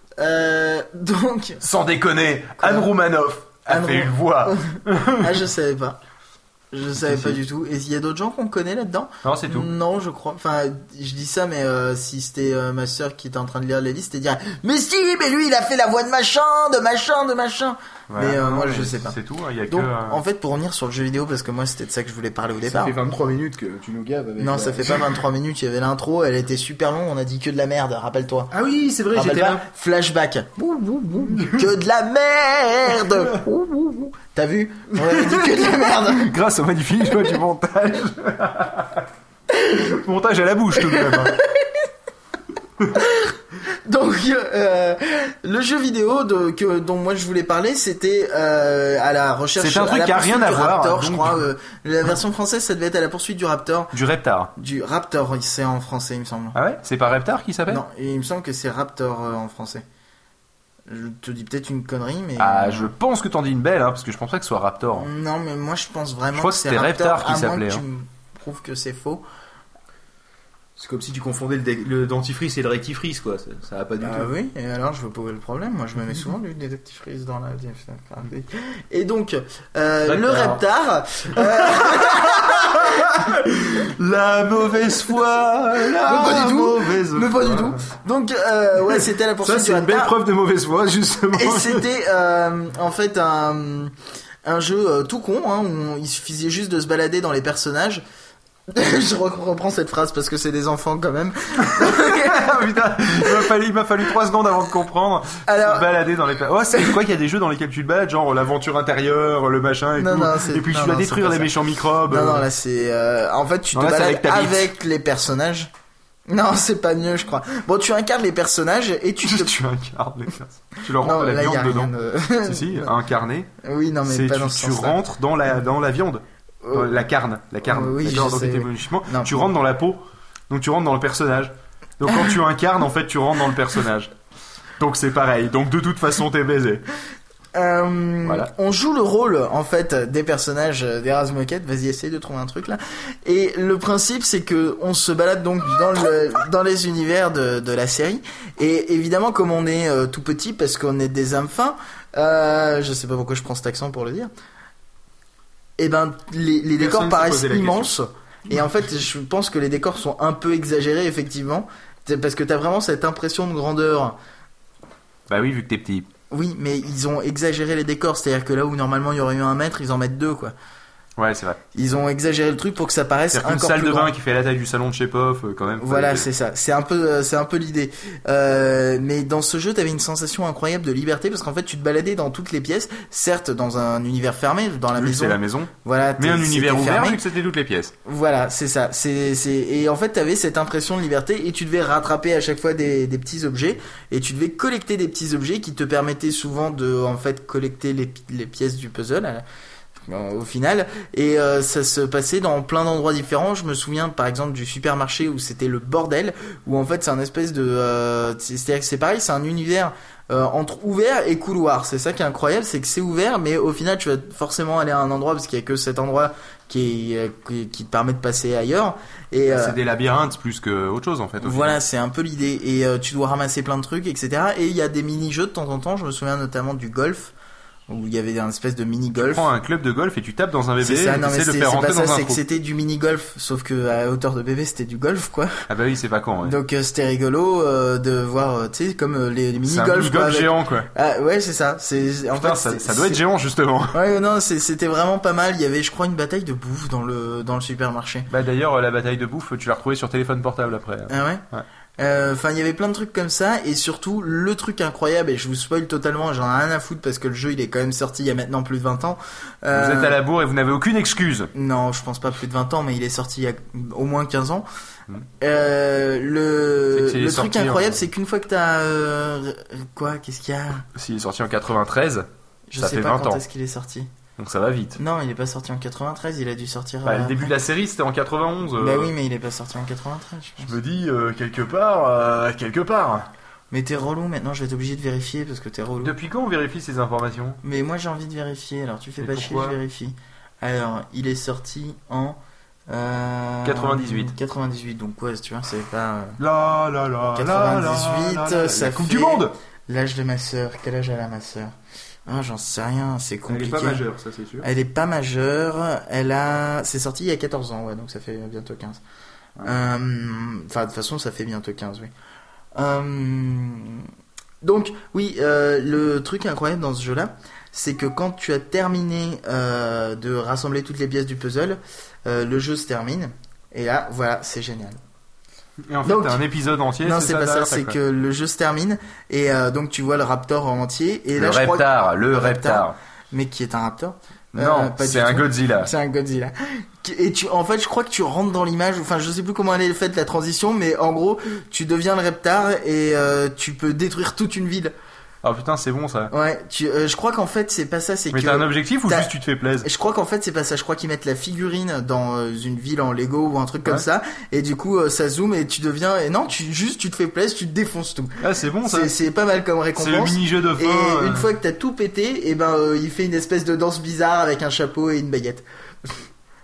Euh, donc, Sans déconner, Quoi Anne Romanoff a Anne fait Ro- une voix. ah, je savais pas. Je savais Si, pas si. du tout. Et il y a d'autres gens qu'on connaît là-dedans? Non, c'est tout. Non, je crois. Enfin, je dis ça, mais euh, si c'était euh, ma sœur qui était en train de lire les listes, elle dirait mais si, mais lui, il a fait la voix de machin, de machin, de machin. Ouais, mais euh, non, moi, je sais pas. C'est tout. hein, Il y a Donc, que. euh, en fait, pour revenir sur le jeu vidéo, parce que moi, c'était de ça que je voulais parler au Ça départ. fait vingt-trois minutes que tu nous gaves avec. Non, la- ça fait pas vingt-trois minutes. Il y avait l'intro, elle était super longue. On a dit que de la merde. Rappelle-toi. Ah oui, c'est vrai, Rappelle j'étais pas là. Flashback. Ouh, ouh, ouh. Que de la merde. Ouh, ouh, ouh. T'as vu? On avait dit que de la merde. Grâce au magnifique choix du montage. Montage à la bouche tout de même. hein. Donc, euh, le jeu vidéo de, que, dont moi je voulais parler, c'était euh, à la recherche. C'est un truc à la qui a rien poursuite à du voir, Raptor, je donc- crois. euh, la version française, ça devait être à la poursuite du Raptor. Du Reptar. Du Raptor, c'est en français, il me semble. Ah ouais? C'est pas Reptar qui s'appelle? Non, et il me semble que c'est Raptor euh, en français. Je te dis peut-être une connerie, mais. Ah, euh, je pense que t'en dis une belle, hein, parce que je pense pas que ce soit Raptor. Non, mais moi je pense vraiment Je crois que que c'est c'était Raptor, Reptar qui à moins s'appelait, que tu hein. me- trouve que c'est faux. C'est comme si tu confondais le, dé- le dentifrice et le rectifrice, quoi. Ça, ça va pas du Ah tout. oui, et alors je veux pas où est le problème. Moi je me mets souvent du dentifrice dans la. Et donc, euh, le Reptar. Euh... La mauvaise foi, la Mais pas du tout. mauvaise Mais pas foi. du tout. Donc, euh, ouais, c'était la poursuite Ça, c'est du une belle Reptar. preuve de mauvaise foi, justement. Et c'était euh, en fait un, un jeu euh, tout con, hein, où il suffisait juste de se balader dans les personnages. Je reprends cette phrase parce que c'est des enfants quand même. Ah, putain, il m'a fallu, il m'a fallu trois secondes avant de comprendre. Alors- Se balader dans les. Oh, c'est quoi qu'il y a des jeux dans lesquels tu te balades, genre l'aventure intérieure, le machin et Non, tout. non, c'est- et puis tu non, dois non, détruire c'est pas les ça. méchants microbes. Non, non, là c'est. euh, en fait, tu Non, te là, c'est balades avec ta bite. avec les personnages. Non, c'est pas mieux, je crois. Bon, tu incarnes les personnages et tu te. Tu incarnes les personnes. Tu leur Non, rentres de la là, y a viande dedans. rien de- Si, si, incarner. Oui, non, mais c'est pas tu, dans ce tu sens-là. rentres dans la, dans la viande. Oh. Dans la carne. La carne. Oh, oui, D'accord, je donc sais, oui. étymologiquement, Non. tu rentres dans la peau. Donc tu rentres dans le personnage. Donc quand tu incarnes, en fait, tu rentres dans le personnage. Donc c'est pareil. Donc de toute façon, t'es baisé. Euh, Voilà. On joue le rôle en fait des personnages d'Erasmus Moquette. Vas-y, essaye de trouver un truc là. Et le principe, c'est que on se balade donc dans le dans les univers de de la série. Et évidemment, comme on est euh, tout petit, parce qu'on est des âmes fins, euh, je sais pas pourquoi je prends cet accent pour le dire. Et ben, les, les décors s'est paraissent posé la immenses. Et en fait, je pense que les décors sont un peu exagérés, effectivement, parce que t'as vraiment cette impression de grandeur. Bah oui, vu que t'es petit. Oui, mais ils ont exagéré les décors, c'est-à-dire que là où normalement il y aurait eu un mètre, ils en mettent deux, quoi. Ouais, c'est vrai. Ils ont exagéré le truc pour que ça paraisse C'est-à-dire qu'une encore salle plus de bain grand. qui fait la taille du salon de chez Pof, euh, quand même. Voilà, fallait- c'est ça. C'est un peu, euh, c'est un peu l'idée. Euh, mais dans ce jeu, t'avais une sensation incroyable de liberté parce qu'en fait, tu te baladais dans toutes les pièces, certes dans un univers fermé, dans la Vu que maison. c'est la maison. Voilà. Mais t'es- un univers c'était ouvert, fermé. vu que c'était toutes les pièces. Voilà, c'est ça. C'est, c'est, et en fait, t'avais cette impression de liberté et tu devais rattraper à chaque fois des, des petits objets et tu devais collecter des petits objets qui te permettaient souvent de, en fait, collecter les, pi- les pièces du puzzle. euh, Au final, et euh, ça se passait dans plein d'endroits différents. Je me souviens par exemple du supermarché où c'était le bordel, où en fait c'est un espèce de, euh, c'est- c'est-à-dire que c'est pareil, c'est un univers euh, entre ouvert et couloir. C'est ça qui est incroyable, c'est que c'est ouvert, mais au final tu vas forcément aller à un endroit parce qu'il y a que cet endroit qui, est, qui, qui te permet de passer ailleurs. Et euh, C'est des labyrinthes plus que autre chose en fait. au voilà, final. c'est un peu l'idée. Et euh, tu dois ramasser plein de trucs, et cetera. Et il y a des mini-jeux de temps en temps. Je me souviens notamment du golf, où il y avait un espèce de Tu mini-golf. prends un club de golf et tu tapes dans un bébé C'est ça, et non mais tu essaies de c'est le faire c'est rentrer pas ça, dans un c'est que trou. c'était du mini-golf, sauf que à hauteur de bébé c'était du golf quoi. Ah bah oui, c'est pas con. Ouais. Donc euh, c'était rigolo euh, de voir, euh, tu sais, comme euh, les, les C'est un mini-golf. mini quoi, golf avec- géant quoi. Ah ouais, c'est ça. C'est en Putain, fait ça, c'est- ça doit être c'est- géant justement. Ouais, non, c'est- c'était vraiment pas mal. Il y avait, je crois, une bataille de bouffe dans le dans le supermarché. Bah d'ailleurs, la bataille de bouffe, tu l'as retrouvée sur téléphone portable après. Ah ouais. Ouais. Enfin, il y avait plein de trucs comme ça, et surtout le truc incroyable, et je vous spoil totalement, j'en ai rien à foutre parce que le jeu il est quand même sorti il y a maintenant plus de vingt ans. Vous Euh, êtes à la bourre et vous n'avez aucune excuse. Non, je pense pas plus de vingt ans, mais il est sorti il y a au moins quinze ans. Hmm. Euh, C'est que le s'il est le truc sorti incroyable, en- c'est qu'une fois que t'as euh, quoi, qu'est-ce qu'il y a? S'il est sorti en quatre-vingt-treize, Je ça sais fait pas vingt quand ans. est-ce qu'il est sorti. Donc ça va vite. Non, il est pas sorti en quatre-vingt-treize, il a dû sortir. Bah, euh, le début de après. la série, c'était en quatre-vingt-onze. euh, Bah oui, mais il est pas sorti en quatre-vingt-treize, je pense. Je me dis, euh, quelque part, euh, quelque part. Mais t'es relou maintenant, je vais être obligé de vérifier parce que t'es relou. Depuis quand on vérifie ces informations? Mais moi j'ai envie de vérifier, alors tu fais Et pas chier, pourquoi je vérifie. Alors, il est sorti en. Euh, quatre-vingt-dix-huit. quatre-vingt-dix-huit, donc ouais, tu vois, c'est pas. euh, La la la quatre-vingt-dix-huit, la, la, la, ça la Coupe fait- du Monde. L'âge de ma sœur, quel âge elle a ma sœur? Ah, j'en sais rien, c'est Elle compliqué. est pas majeure, ça c'est sûr. Elle est pas majeure, elle a. C'est sorti il y a quatorze ans, ouais, donc ça fait bientôt quinze. Ouais. Euh, Enfin, de toute façon, ça fait bientôt quinze, oui. Euh, Donc, oui, euh, le truc incroyable dans ce jeu-là, c'est que quand tu as terminé euh, de rassembler toutes les pièces du puzzle, euh, le jeu se termine. Et là, voilà, c'est génial. Et en fait, Donc- t'as un épisode entier. non, c'est ça pas ça, derrière, c'est quoi. que le jeu se termine et euh, donc tu vois le raptor en entier. Et Le là, je crois Reptar, que- le le Reptar. mais qui est un raptor. Euh, Non, pas c'est du un tout. Godzilla. C'est un Godzilla. Et tu, en fait, je crois que tu rentres dans l'image. Enfin, je sais plus comment elle est faite la transition, mais en gros, tu deviens le Reptar et euh, tu peux détruire toute une ville. Oh putain, c'est bon ça. Ouais, tu, euh, je crois qu'en fait, c'est pas ça, c'est Mais que. t'as un objectif ou t'as- juste tu te fais plaisir? Je crois qu'en fait c'est pas ça, je crois qu'ils mettent la figurine dans euh, une ville en Lego ou un truc comme Ouais. ça et du coup euh, ça zoome et tu deviens et non tu juste tu te fais plaisir, tu te défonces tout. Ah, c'est bon ça. C'est c'est pas mal comme C'est le récompense. mini-jeu de fin. Et euh, une fois que t'as tout pété, et ben euh, il fait une espèce de danse bizarre avec un chapeau et une baguette.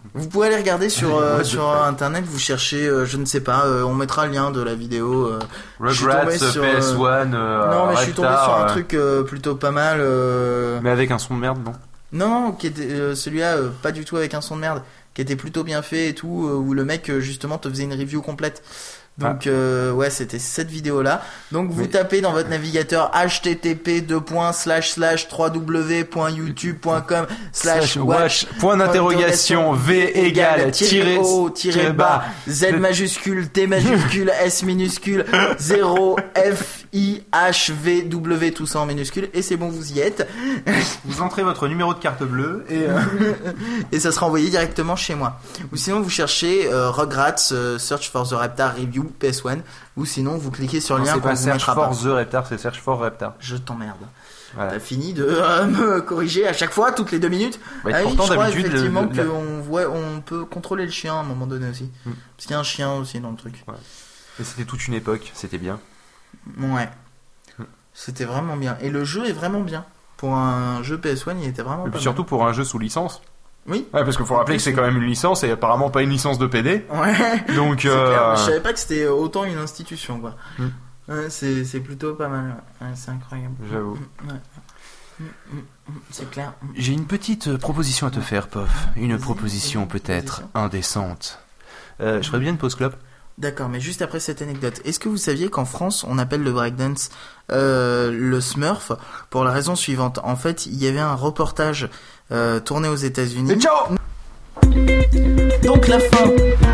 Vous pouvez aller regarder sur euh, Ouais, sur de fait. internet, vous cherchez, euh, je ne sais pas, euh, on mettra le lien de la vidéo. Euh, je suis Rugrats, tombé sur, P S euh, un. Euh, non, mais je suis tombé Reptar, sur un euh, truc euh, plutôt pas mal. Euh... Mais avec un son de merde, non? Non, non, qui était euh, celui-là, euh, pas du tout avec un son de merde, qui était plutôt bien fait et tout, euh, où le mec euh, justement te faisait une review complète. Donc euh, ouais, c'était cette vidéo là. Donc vous Mais- tapez dans votre navigateur h t t p deux points slash slash w w w point youtube point com slash watch point d'interrogation V égale tiré tiré O tiré bas Z majuscule T majuscule S minuscule zéro F I H V W, tout ça en minuscule, et c'est bon, vous y êtes. Vous entrez votre numéro de carte bleue et euh, Et ça sera envoyé directement chez moi. Ou sinon vous cherchez euh, Rugrats euh, Search for the Reptar Review P S un, ou sinon vous cliquez sur le non, lien c'est qu'on pas vous Search mettra for pas. the Reptar, c'est Search for Reptar. Je t'emmerde. Voilà. T'as fini de euh, me corriger à chaque fois, toutes les deux minutes. Ouais, Ah oui, pourtant, je crois d'habitude, le- effectivement le- la- qu'on voit, on peut contrôler le chien à un moment donné aussi. Hmm. Parce qu'il y a un chien aussi dans le truc. Et c'était toute une époque, c'était bien. Ouais. Hmm. C'était vraiment bien. Et le jeu est vraiment bien. Pour un jeu P S un, il était vraiment Et pas puis surtout mal. pour un jeu sous licence. Oui. Ouais, parce qu'il faut En rappeler plus, que c'est quand même une licence et apparemment pas une licence de P D. Ouais. Donc, C'est euh, clair. Je savais pas que c'était autant une institution, quoi. Hmm. Ouais, c'est, c'est plutôt pas mal. Ouais, c'est incroyable. J'avoue. Ouais. Mm, mm, mm, c'est clair. Mm. J'ai une petite euh, proposition à te faire, Pof. Une Vas-y, proposition vas-y, peut-être proposition. indécente. Euh, je ferais bien une pause clope. D'accord, mais juste après cette anecdote, est-ce que vous saviez qu'en France, on appelle le breakdance euh, le Smurf pour la raison suivante. En fait, il y avait un reportage euh, tourné aux États-Unis. Et ciao. Donc la fin.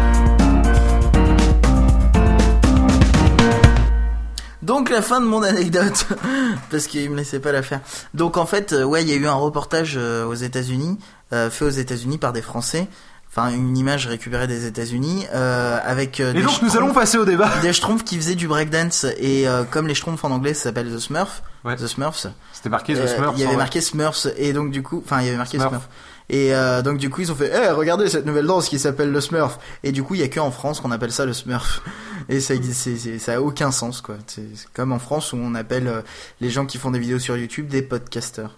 Donc la fin de mon anecdote, parce qu'il me laissait pas la faire. Donc en fait, euh, ouais, il y a eu un reportage euh, aux États-Unis, euh, fait aux États-Unis par des Français. Enfin, une image récupérée des États-Unis euh, avec euh, Et des donc nous schtroumpfs- allons passer au débat. des schtroumpfs qui faisaient du breakdance, et euh, comme les schtroumpfs en anglais ça s'appelle the Smurf, Ouais. the Smurfs. C'était marqué The Euh, Smurfs. il y avait en vrai. marqué Smurfs, et donc du coup, enfin il y avait marqué Smurf. Smurf. Et euh, donc du coup ils ont fait, eh regardez cette nouvelle danse qui s'appelle le Smurf. Et du coup il y a que en France qu'on appelle ça le Smurf. Et ça existe, c'est, c'est, ça a aucun sens quoi. C'est, c'est comme en France où on appelle euh, les gens qui font des vidéos sur YouTube des podcasters.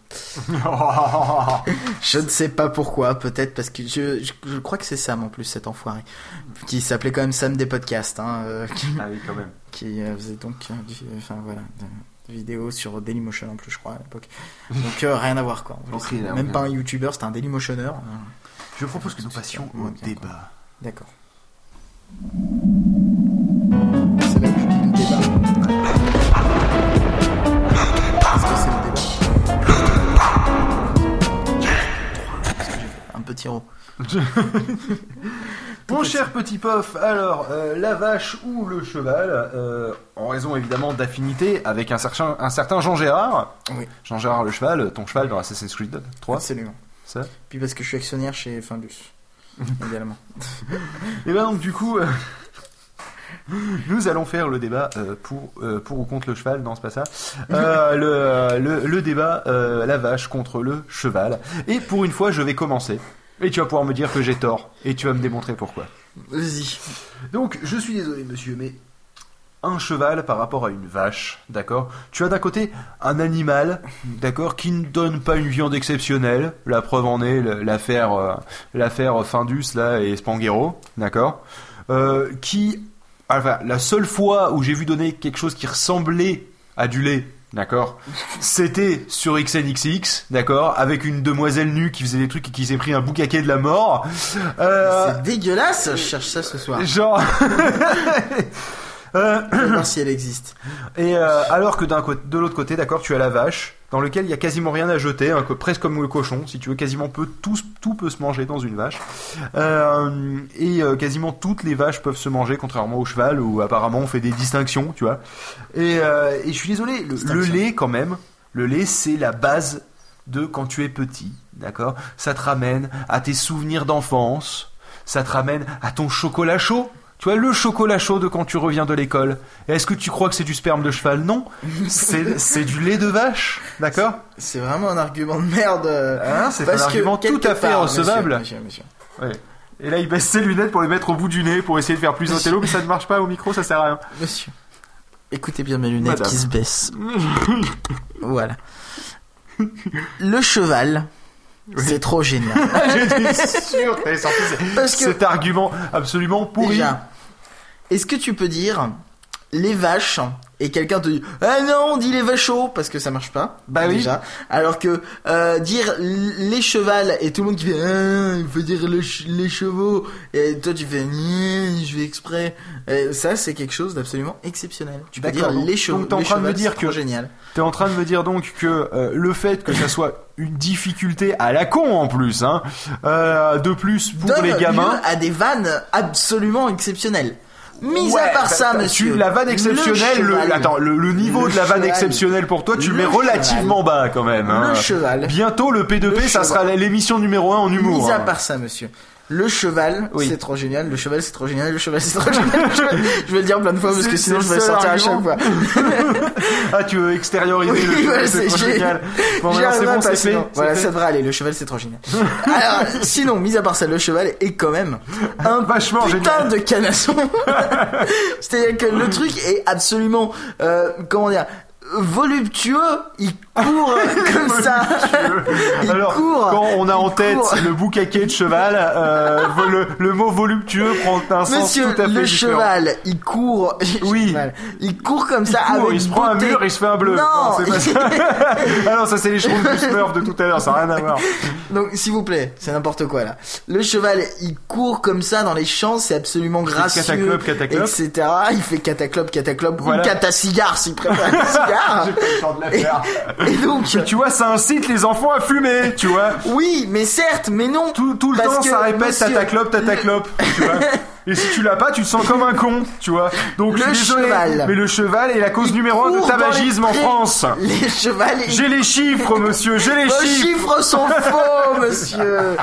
Je ne sais pas pourquoi, peut-être parce que je, je, je crois que c'est Sam en plus, cet enfoiré, qui s'appelait quand même Sam des podcasts, hein, euh, qui, Ah oui, quand même. qui euh, faisait donc, euh, du, enfin voilà, de, de vidéos sur Dailymotion en plus, je crois à l'époque. Donc euh, rien à voir quoi. Ok, C'est là, même ok. pas un YouTuber, c'était un Dailymotionneur. Euh, Je propose que nous passions au Ouais, bien, débat. D'accord. C'est là où je dis le débat. Est-ce que c'est le débat? Parce que j'ai fait un petit héros. Mon cher petit Pof, alors, euh, la vache ou le cheval, euh, en raison évidemment d'affinité avec un certain, un certain Jean Gérard. Oui. Jean Gérard le cheval, ton cheval dans Assassin's Creed trois. Absolument. Ça. Puis parce que je suis actionnaire chez Findus. Également. Et ben donc du coup, euh, nous allons faire le débat euh, pour, euh, pour ou contre le cheval, non c'est pas ça. Euh, le, le, le débat, euh, la vache contre le cheval. Et pour une fois, je vais commencer. Et tu vas pouvoir me dire que j'ai tort. Et tu vas me démontrer pourquoi. Vas-y. Donc, je suis désolé, monsieur, mais un cheval par rapport à une vache, d'accord? Tu as d'un côté un animal, d'accord, qui ne donne pas une viande exceptionnelle. La preuve en est le- l'affaire, euh, l'affaire Findus là et Spanghero, d'accord, euh, qui, enfin, la seule fois où j'ai vu donner quelque chose qui ressemblait à du lait. D'accord. C'était sur X N X X, d'accord, avec une demoiselle nue qui faisait des trucs et qui s'est pris un boucaquet de la mort. Euh, C'est dégueulasse, je cherche ça ce soir. genre. euh, Je vais voir si elle existe. et euh, alors que d'un côté, de l'autre côté, d'accord, tu as la vache, dans lequel il y a quasiment rien à jeter, hein, que- presque comme le cochon, si tu veux, quasiment peu, tout, tout peut se manger dans une vache. Euh, et euh, quasiment toutes les vaches peuvent se manger, contrairement au cheval où apparemment on fait des distinctions, tu vois. Et, euh, et je suis désolé, le, le Distinction. lait quand même, le lait c'est la base de quand tu es petit, d'accord. Ça te ramène à tes souvenirs d'enfance, ça te ramène à ton chocolat chaud. Tu vois, le chocolat chaud de quand tu reviens de l'école. Et est-ce que tu crois que c'est du sperme de cheval? Non. C'est, c'est du lait de vache. D'accord? C'est vraiment un argument de merde. Hein, c'est Parce un que argument tout quelque à fait part, recevable. Monsieur, monsieur, monsieur. Ouais. Et là, il baisse ses lunettes pour les mettre au bout du nez pour essayer de faire plus intello, mais ça ne marche pas au micro, ça sert à rien. Monsieur. Écoutez bien mes lunettes Madame. qui se baissent. Voilà. Le cheval Oui. C'est trop génial. J'étais sûr que t'allais sortir Parce que- cet argument absolument pourri. Déjà, est-ce que tu peux dire les vaches et quelqu'un te dit ah non on dit les vachos parce que ça marche pas Bah oui. déjà alors que euh, dire les chevals et tout le monde qui fait ah, il faut dire le ch- les chevaux et toi tu fais Nih, je fais exprès et ça c'est quelque chose d'absolument exceptionnel tu peux D'accord, dire donc- les chevaux donc t'es en les train de me chevals, dire c'est trop que- génial T'es en train de me dire donc que euh, le fait que ça soit une difficulté à la con en plus, hein, euh, de plus pour donne les gamins. lieu à des vannes absolument exceptionnelles. Mis Ouais, à part ça, bah, monsieur. tu- la vanne exceptionnelle, le le, cheval, attends, le, le niveau Le de la vanne cheval. exceptionnelle pour toi, tu le Le mets relativement bas quand même. Hein. Le cheval. Bientôt le P deux P, Le ça cheval. sera l'émission numéro un en humour. Mis à hein. part ça, monsieur. Le cheval, Oui. c'est trop génial. Le cheval, c'est trop génial. Le cheval, c'est trop génial. Je vais, je vais le dire plein de fois parce C'est- que sinon c'est je vais le seul sortir à chaque argument. fois. Ah, tu veux extérioriser Oui, le cheval, voilà, c'est c'est- trop j'ai- génial. Bon, J'y maintenant, c'est arriverai bon, pas c'est fait. sinon. c'est Voilà, fait. ça devrait aller. Le cheval, c'est trop génial. Alors, sinon, mis à part ça, le cheval est quand même un Vachement putain génial. de canasson. C'est-à-dire que le truc est absolument, euh, comment dire, voluptueux. Il court comme ça. Il Alors, court. quand on a en Il tête court. le boucaquet de cheval, euh, le, le mot voluptueux prend un sens Monsieur, tout à fait le différent. cheval, il court. Oui. Cheval, il court comme ça Il court, avec il se prend un beauté. mur, il se fait un bleu. Non, c'est pas ça. Ah non, ça c'est les chevaux du Smurf de tout à l'heure, ça n'a rien à voir. Donc, s'il vous plaît, c'est n'importe quoi là. Le cheval, il court comme ça dans les champs, c'est absolument gracieux, cataclope, cataclope. et cetera. Il fait cataclope, cataclope, Voilà. ou catacigare s'il préfère le cigare. J'ai pas le temps de la Et, faire. et donc, Mais tu vois, ça incite les enfants à fumer, tu vois. oui, mais certes, mais non. Tout, tout le Parce temps, que, ça répète monsieur, tataclope, tataclope, tu vois. Et si tu l'as pas, tu te sens comme un con, tu vois. Donc, Le je suis désolé, cheval. mais le cheval est la cause Il numéro un de court dans tabagisme les en prés. France. Les chevals, ils- J'ai les chiffres, monsieur, j'ai les Vos chiffres. chiffres sont faux, monsieur.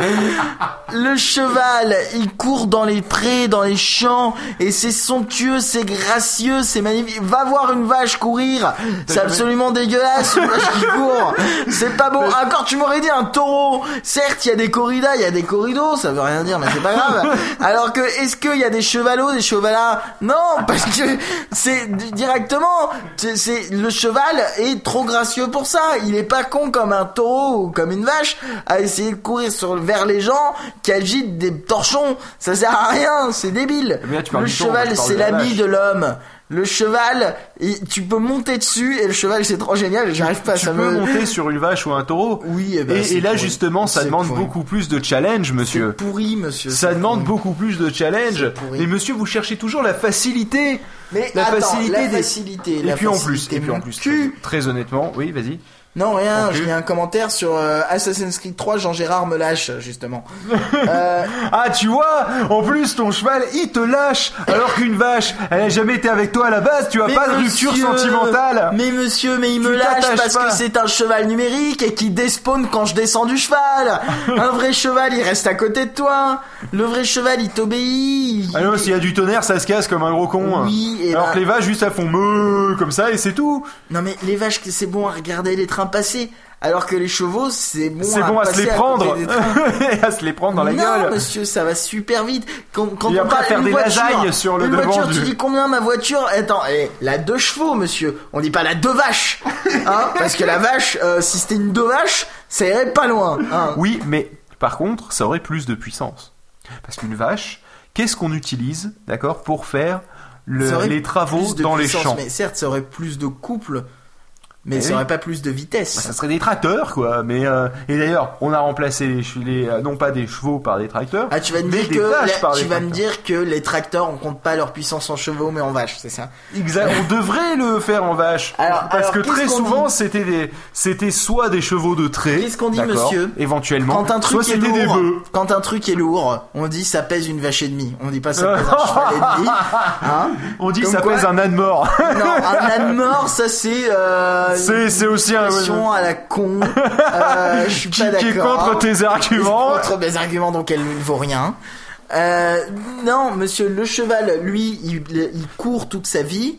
Le cheval, il court dans les prés, dans les champs, et c'est somptueux, c'est gracieux, c'est magnifique. Va voir une vache courir, c'est jamais- absolument dégueulasse, une vache qui court. C'est pas bon. Encore, tu m'aurais dit un taureau. Certes, il y a des corridas, il y a des corridos, ça veut rien dire, mais c'est pas grave. Alors que, est-ce qu'il y a des chevalots, des chevalas? Non, parce que c'est directement, c'est, c'est- le cheval est trop gracieux pour ça. Il est pas con comme un taureau ou comme une vache à essayer de courir sur, vers les gens qui agitent des torchons. Ça sert à rien, c'est débile. Mais là, tu parles Le du taureau, cheval, je parle c'est de la l'ami vache. de l'homme. Le cheval, il- tu peux monter dessus et le cheval, c'est trop génial. J'arrive pas, Tu ça peux me. monter sur une vache ou un taureau. Oui, eh ben, et, c'est et là, pourri. justement, ça C'est demande pourri. beaucoup plus de challenge, monsieur. C'est pourri, monsieur. Ça c'est demande pourri. beaucoup plus de challenge. C'est pourri. Mais monsieur, vous cherchez toujours la facilité. Mais La attends, facilité la des- facilité, Et la puis en plus, facilité, et puis en mon plus, cul. très, très honnêtement, oui, vas-y. Non, rien, En je plus. lis un commentaire sur euh, Assassin's Creed trois, Jean-Gérard me lâche, justement. euh, Ah, tu vois, en plus, ton cheval, il te lâche, alors qu'une vache, elle a jamais été avec toi à la base, tu as mais pas de rupture monsieur, sentimentale. Mais monsieur, mais il Tu me lâche t'attaches parce pas. que c'est un cheval numérique et qui despawn quand je descends du cheval. Un vrai cheval, il reste à côté de toi. Le vrai cheval, il t'obéit. Ah non, s'il y a du tonnerre, ça se casse comme un gros con. Oui, et alors ben- que les vaches, juste, elles font meuh, comme ça, et c'est tout. Non mais les vaches, c'est bon à regarder les trains passer. Alors que les chevaux, c'est bon, C'est bon à se passer les à prendre. côté des trains. à se les prendre dans la non, gueule. monsieur, ça va super vite. Quand, quand Et on après, parle faire une des voiture, lasagnes sur le une devant voiture, du- tu dis combien ma voiture? Attends, eh, la deux chevaux, monsieur. On dit pas la deux vaches, hein? Parce que la vache, euh, si c'était une deux vaches, ça irait pas loin, hein. Oui, mais par contre, ça aurait plus de puissance. Parce qu'une vache, qu'est-ce qu'on utilise, d'accord, pour faire le- Ça aurait les travaux plus de dans les puissance, champs? Mais certes, ça aurait plus de couple, mais Eh ça oui. aurait pas plus de vitesse. Bah, ça serait des tracteurs, quoi. Mais euh, et d'ailleurs, on a remplacé les, che- les euh, non pas des chevaux par des tracteurs. Ah, tu vas me mais dire des que vaches la- par tu des vas me tracteurs. dire que les tracteurs, on compte pas leur puissance en chevaux, mais en vaches, c'est ça? Exact. On devrait le faire en vache. Alors- parce alors, que qu'est-ce très qu'on souvent, dit c'était des, c'était soit des chevaux de trait. Qu'est-ce qu'on dit, d'accord, monsieur éventuellement. Quand un truc soit est c'était des lourd, bœufs. quand un truc est lourd, on dit ça pèse une vache et demie. On dit pas ça pèse un cheval et demi. Hein? On dit Comme ça quoi- pèse un âne mort. Non, un âne mort, ça c'est euh, C'est- une c'est aussi un- expression à la con. Euh, je suis qui, pas qui est d'accord. contre tes arguments. Contre mes arguments, donc elle ne vaut rien. Euh, non, monsieur, le cheval, lui, il, il court toute sa vie.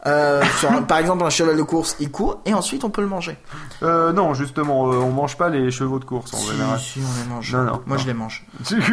Euh, sur un- par exemple, un cheval de course, il court et ensuite on peut le manger. Euh, non, justement, euh, on mange pas les chevaux de course en Si, général. si, on les mange. Non, non, Moi, non. je les mange.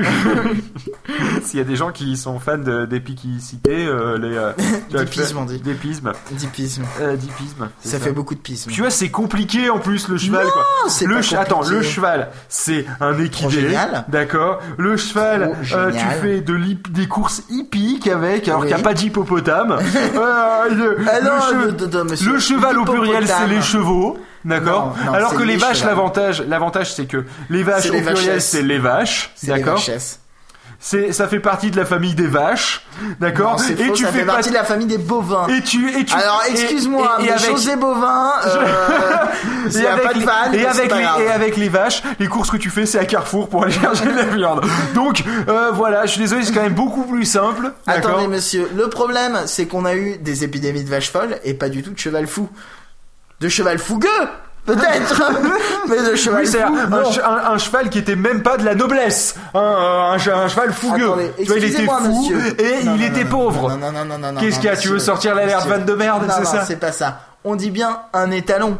S'il y a des gens qui sont fans de- d'épicité, euh, les euh, tu vois, D'épisme, on dit. d'épisme, Dipisme. euh, d'hippisme, c'est Ça, fait beaucoup de pisme. Tu vois, c'est compliqué en plus le cheval. Non, quoi. c'est le pas che- Attends, compliqué. le cheval, c'est un équivé, génial. d'accord. Le cheval, Trop euh, tu génial. fais de l'hip- des courses hippiques avec, alors Oui. qu'il n'y a pas d'hippopotame. Euh, le, Ah non, le che- de- de- de- monsieur. le cheval au pluriel, c'est Hippopotame. les chevaux. D'accord. Non, non, Alors c'est que les les vaches, chevals. l'avantage, l'avantage, c'est que les vaches C'est au les pluriel, vachesses. c'est les vaches, C'est les d'accord. vachesses. C'est, ça fait partie de la famille des vaches, d'accord. Non, c'est Et faux, tu ça fais fait partie de la famille des bovins. Et tu, et tu. Alors, et- excuse-moi, et- et mais avec- José Bovin, euh, il Et y a avec, pas de les, vanne, et, mais c'est avec pas les, grave. et avec les vaches, les courses que tu fais, c'est à Carrefour pour aller chercher de la viande. Donc, euh, voilà, je suis désolé, c'est quand même beaucoup plus simple. D'accord. Attendez, monsieur, le problème, c'est qu'on a eu des épidémies de vaches folles et pas du tout de cheval fou. De cheval fougueux, peut-être, mais de cheval Oui, c'est fou, un, non. che- un- un cheval qui était même pas de la noblesse, hein, un, che- un cheval fougueux. Attendez, Tu vois, il était excusez-moi, fou monsieur. et Non, il non, était non, pauvre. Non, non, non, non, non, non. Qu'est-ce qu'il y a, tu veux monsieur, sortir l'alerte monsieur. vanne de merde, Non, c'est non, ça c'est pas ça. On dit bien un étalon.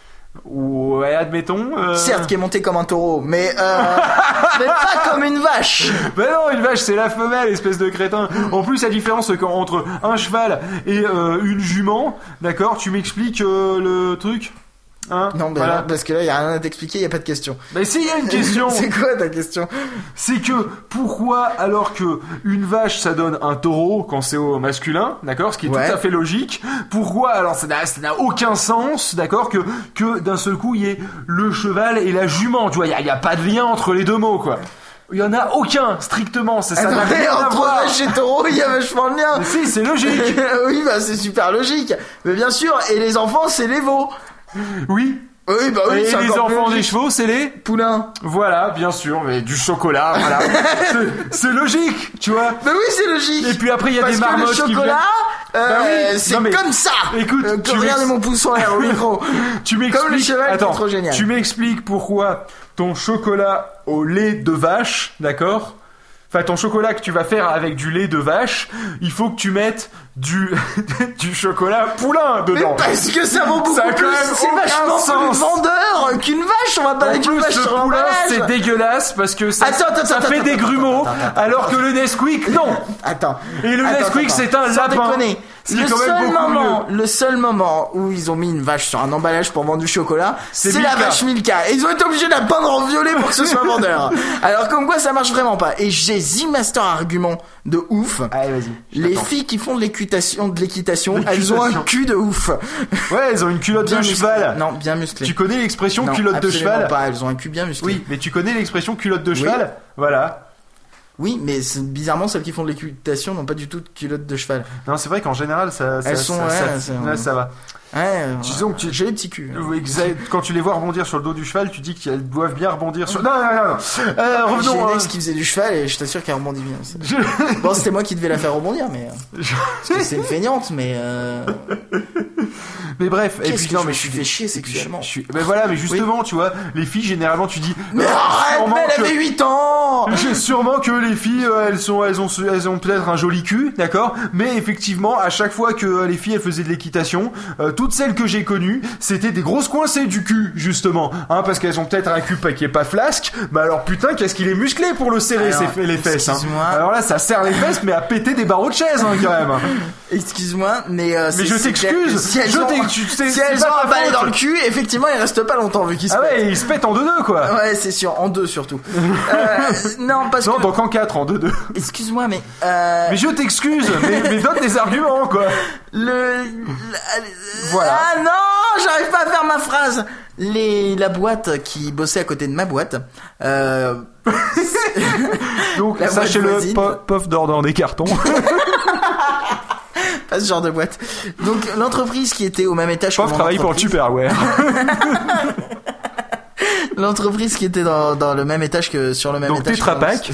Ouais, admettons. Euh... Certes, qui est monté comme un taureau, mais euh, mais pas comme une vache. Ben non, une vache c'est la femelle, espèce de crétin. En plus, la différence c'est qu'entre un cheval et euh, une jument, d'accord, tu m'expliques euh, le truc, hein? Non, mais Voilà. là, parce que là, il y a rien à t'expliquer, il y a pas de question. Mais si, il y a une question. C'est quoi ta question? C'est que pourquoi alors que une vache ça donne un taureau quand c'est au masculin, d'accord, ce qui est Ouais. tout à fait logique. Pourquoi alors ça n'a ça n'a aucun sens, d'accord, que que d'un seul coup il y ait le cheval et la jument, tu vois, il y a, il y a pas de lien entre les deux mots quoi. Il y en a aucun strictement, ça ça n'a Attendez, rien à entre voir. vache et taureau, il y a vachement de lien. Mais si, c'est logique. Oui, bah c'est super logique. Mais bien sûr, et les enfants, c'est les veaux. Oui. Oui, bah oui, Et c'est les encore plus enfants des logique. chevaux, c'est les Poulains. voilà, bien sûr, mais du chocolat, voilà. C'est- c'est logique, tu vois. Bah oui, c'est logique. Et puis après il y a Parce des que marmottes le qui chocolat, euh, Bah oui, c'est non, mais comme ça. écoute, Euh, tu regardez m'ex- mon pouce en l'air au micro. Tu Comme le m'expliques. cheval qui est Attends, trop génial. tu m'expliques pourquoi ton chocolat au lait de vache, d'accord? Enfin, ton chocolat que tu vas faire avec du lait de vache, il faut que tu mettes du du chocolat poulain Mais dedans. parce que ça vaut beaucoup Ça a quand plus. même C'est aucun vachement sens. plus vendeur qu'une vache. On va pas En mettre une plus, vache le sur un poulain, c'est emballage. dégueulasse parce que ça, Attends, attends, ça attends, fait attends, des attends, grumeaux, attends, attends, alors que le Nesquik, non. Attends. Et le Attends, Nesquik, attends, c'est un sans lapin. déconner. C'est Le quand même seul beaucoup moment, le seul moment où ils ont mis une vache sur un emballage pour vendre du chocolat, C'est c'est la Milka. vache Milka. Et ils ont été obligés de la peindre en violet pour que ce soit vendeur. Alors comme quoi ça marche vraiment pas. Et j'ai The Master argument de ouf. Allez, vas-y. je Les t'attends. filles qui font de l'équitation, de l'équitation, elles ont un L'équitation. cul de ouf. Ouais, elles ont une culotte Bien de musclé. cheval. Non, bien musclé. Tu connais l'expression Non, culotte de absolument cheval? pas. Elles ont un cul bien musclé. Oui, mais tu connais l'expression culotte de cheval? Voilà. Oui, mais c'est- bizarrement, celles qui font de l'équitation n'ont pas du tout de culotte de cheval. Non, c'est vrai qu'en général, ça, ça, Elles ça, sont, ça, ouais, ça- c'est- ouais, ça va. Ouais, euh, Disons que tu- j'ai les petits culs. Oui, exact. Quand tu les vois rebondir sur le dos du cheval, tu dis qu'elles doivent bien rebondir sur. Non, non, non, non. Euh, J'ai revenons. une euh, ex qui faisait du cheval et je t'assure qu'elle rebondit bien. C'est- je- Bon, c'était moi qui devais la faire rebondir, mais euh, je- parce que c'est une feignante, mais euh... Mais bref, et Qu'est-ce puis que non, je mais me je suis suis fait chier je suis- sexuellement. je suis- Mais voilà, mais justement, tu vois, les filles généralement, tu dis. Mais euh, arrête, sûrement mais elle que- avait huit ans. Je- Sûrement que les filles, euh, elles sont, elles ont, elles ont peut-être un joli cul, d'accord. Mais effectivement, à chaque fois que euh, les filles, elles faisaient de l'équitation, euh, toutes celles que j'ai connues, c'était des grosses coincées du cul, justement, hein, parce qu'elles ont peut-être un cul pas- qui est pas flasque. Mais alors putain, qu'est-ce qu'il est musclé pour le serrer, Alors, ces- les fesses. Hein. excuse-moi. Alors là, ça serre les fesses, mais à péter des barreaux de chaise, hein, quand même. Excuse-moi, mais euh, Mais c'est- je c'est clair que t'excuse. Si elles Je ont, t'ex- tu- c'est- si c'est elles pas ont ta un balai faute. dans le cul, effectivement, il reste pas longtemps vu qu'ils se Ah pètent. ouais, ils se pètent en deux-deux, quoi. Ouais, c'est sûr, en deux surtout. euh, non, parce Non, que. donc en quatre, en deux-deux. Excuse-moi, mais. Euh, Mais je t'excuse, mais, mais donne des arguments, quoi. Le. le- Voilà. Ah non, j'arrive pas à faire ma phrase. Les la boîte qui bossait à côté de ma boîte. Euh, Donc, La boîte sachez-le, voisine. po- pof dort dans des cartons. pas ce genre de boîte. Donc l'entreprise qui était au même étage que Pof mon travaille pour le entreprise- Tupperware. L'entreprise qui était dans, dans le même étage que sur le même Donc, étage. Tetra que- Pak.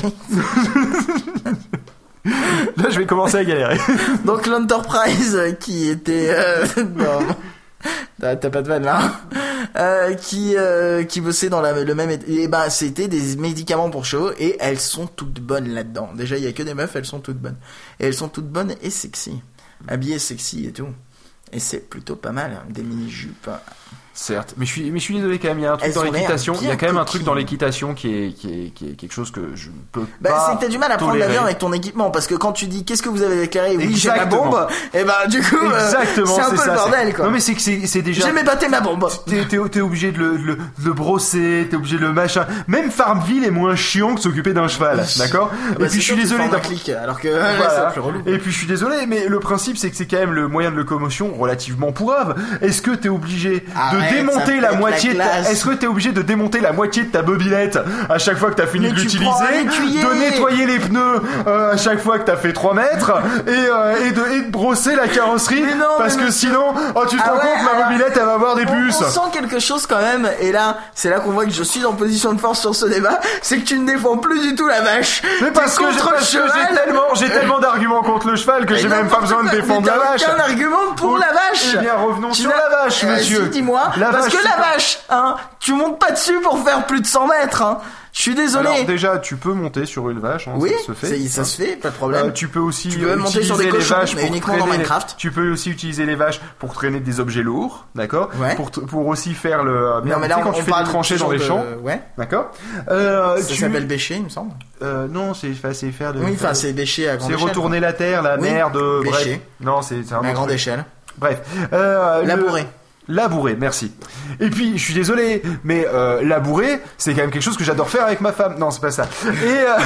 Là, je vais commencer à galérer. Donc l'entreprise qui était euh, dans... T'as t'as pas de vanne là. Euh, qui euh, qui bossait dans la, le même é- et ben c'était des médicaments pour chevaux et elles sont toutes bonnes là-dedans. Déjà il y a que des meufs, elles sont toutes bonnes et elles sont toutes bonnes et sexy, habillées sexy et tout. Et c'est plutôt pas mal, hein, des mini-jupes. Certes, mais je suis, mais je suis désolé quand même, il y a un truc Elles dans ont l'air l'équitation, il y a bien quand même un truc coquines. dans l'équitation qui est, qui est, qui est quelque chose que je ne peux Bah, pas c'est que t'as du mal à prendre tolérer. l'avion avec ton équipement, parce que quand tu dis qu'est-ce que vous avez déclaré, oui j'ai ma Exactement. bombe, et bah du coup euh, Exactement, c'est un c'est peu ça, le bordel c'est- quoi. Non mais c'est que c'est, c'est déjà... J'ai mébatté ma bombe. T'es, t'es, t'es obligé de le, de le, de le brosser, t'es obligé de le machin. Même Farmville est moins chiant que s'occuper d'un cheval, d'accord? Ah bah, Et puis c'est je suis sûr, tu désolé formes un d'un clic, alors que ouais, Voilà. c'est plus relou. Et puis je suis désolé, mais le principe c'est que c'est quand même le moyen de locomotion relativement pourrave. Est-ce que t'es obligé Arrête, de ça démonter pète la la moitié de ta... classe. Est-ce que t'es obligé de démonter la moitié de ta bobinette à chaque fois que t'as fini Mais de tu l'utiliser, prends un écuyer. de nettoyer les pneus euh, à chaque fois que t'as fait trois mètres et, euh, et, de, et de brosser la carrosserie Mais non, parce mais que monsieur- sinon, oh tu te Ah rends ouais, compte, ma alors- bobinette elle va avoir des On, puces. on sent quelque chose quand même, et là, c'est là qu'on voit que je suis en position de force sur ce débat, c'est que tu ne défends plus du tout la vache. Mais parce T'es que, j'ai, contre le parce que j'ai cheval. tellement, j'ai tellement d'arguments contre le cheval que Mais j'ai même pas n'importe besoin de quoi. défendre Mais la t'as vache. aucun argument pour Oh, la vache. Eh bien, revenons Tu sur n'as- la vache, Euh, monsieur. si, dis-moi. La Parce vache, que c'est la pas- vache, hein, tu montes pas dessus pour faire plus de cent mètres, hein. Je suis désolé. Alors déjà, tu peux monter sur une vache, hein, oui, ça se fait. c'est- ça hein. se fait, pas de problème. Euh, tu peux aussi Tu peux même monter utiliser sur des les cochons, vaches mais pour uniquement dans traîner- Minecraft. Tu peux aussi utiliser les vaches pour traîner des objets lourds, d'accord? Ouais. Pour t- pour aussi faire le. non, mais là, tu sais, quand on, tu on fais parle des tranchées dans toujours les de- champs, Ouais. d'accord? Euh, Ça tu- s'appelle bêcher, il me semble. Euh, non, c'est enfin, c'est faire de. Oui, enfin, c'est bêcher à grande C'est échelle. retourner la terre, la Oui, merde. Bref. bêcher. Non, c'est c'est un Mais à autre grande truc. échelle. Bref. Euh, le- Labourer. Labourer, merci. Et puis, je suis désolé, mais euh, labourer, c'est quand même quelque chose que j'adore faire avec ma femme. Non, c'est pas ça. Et euh...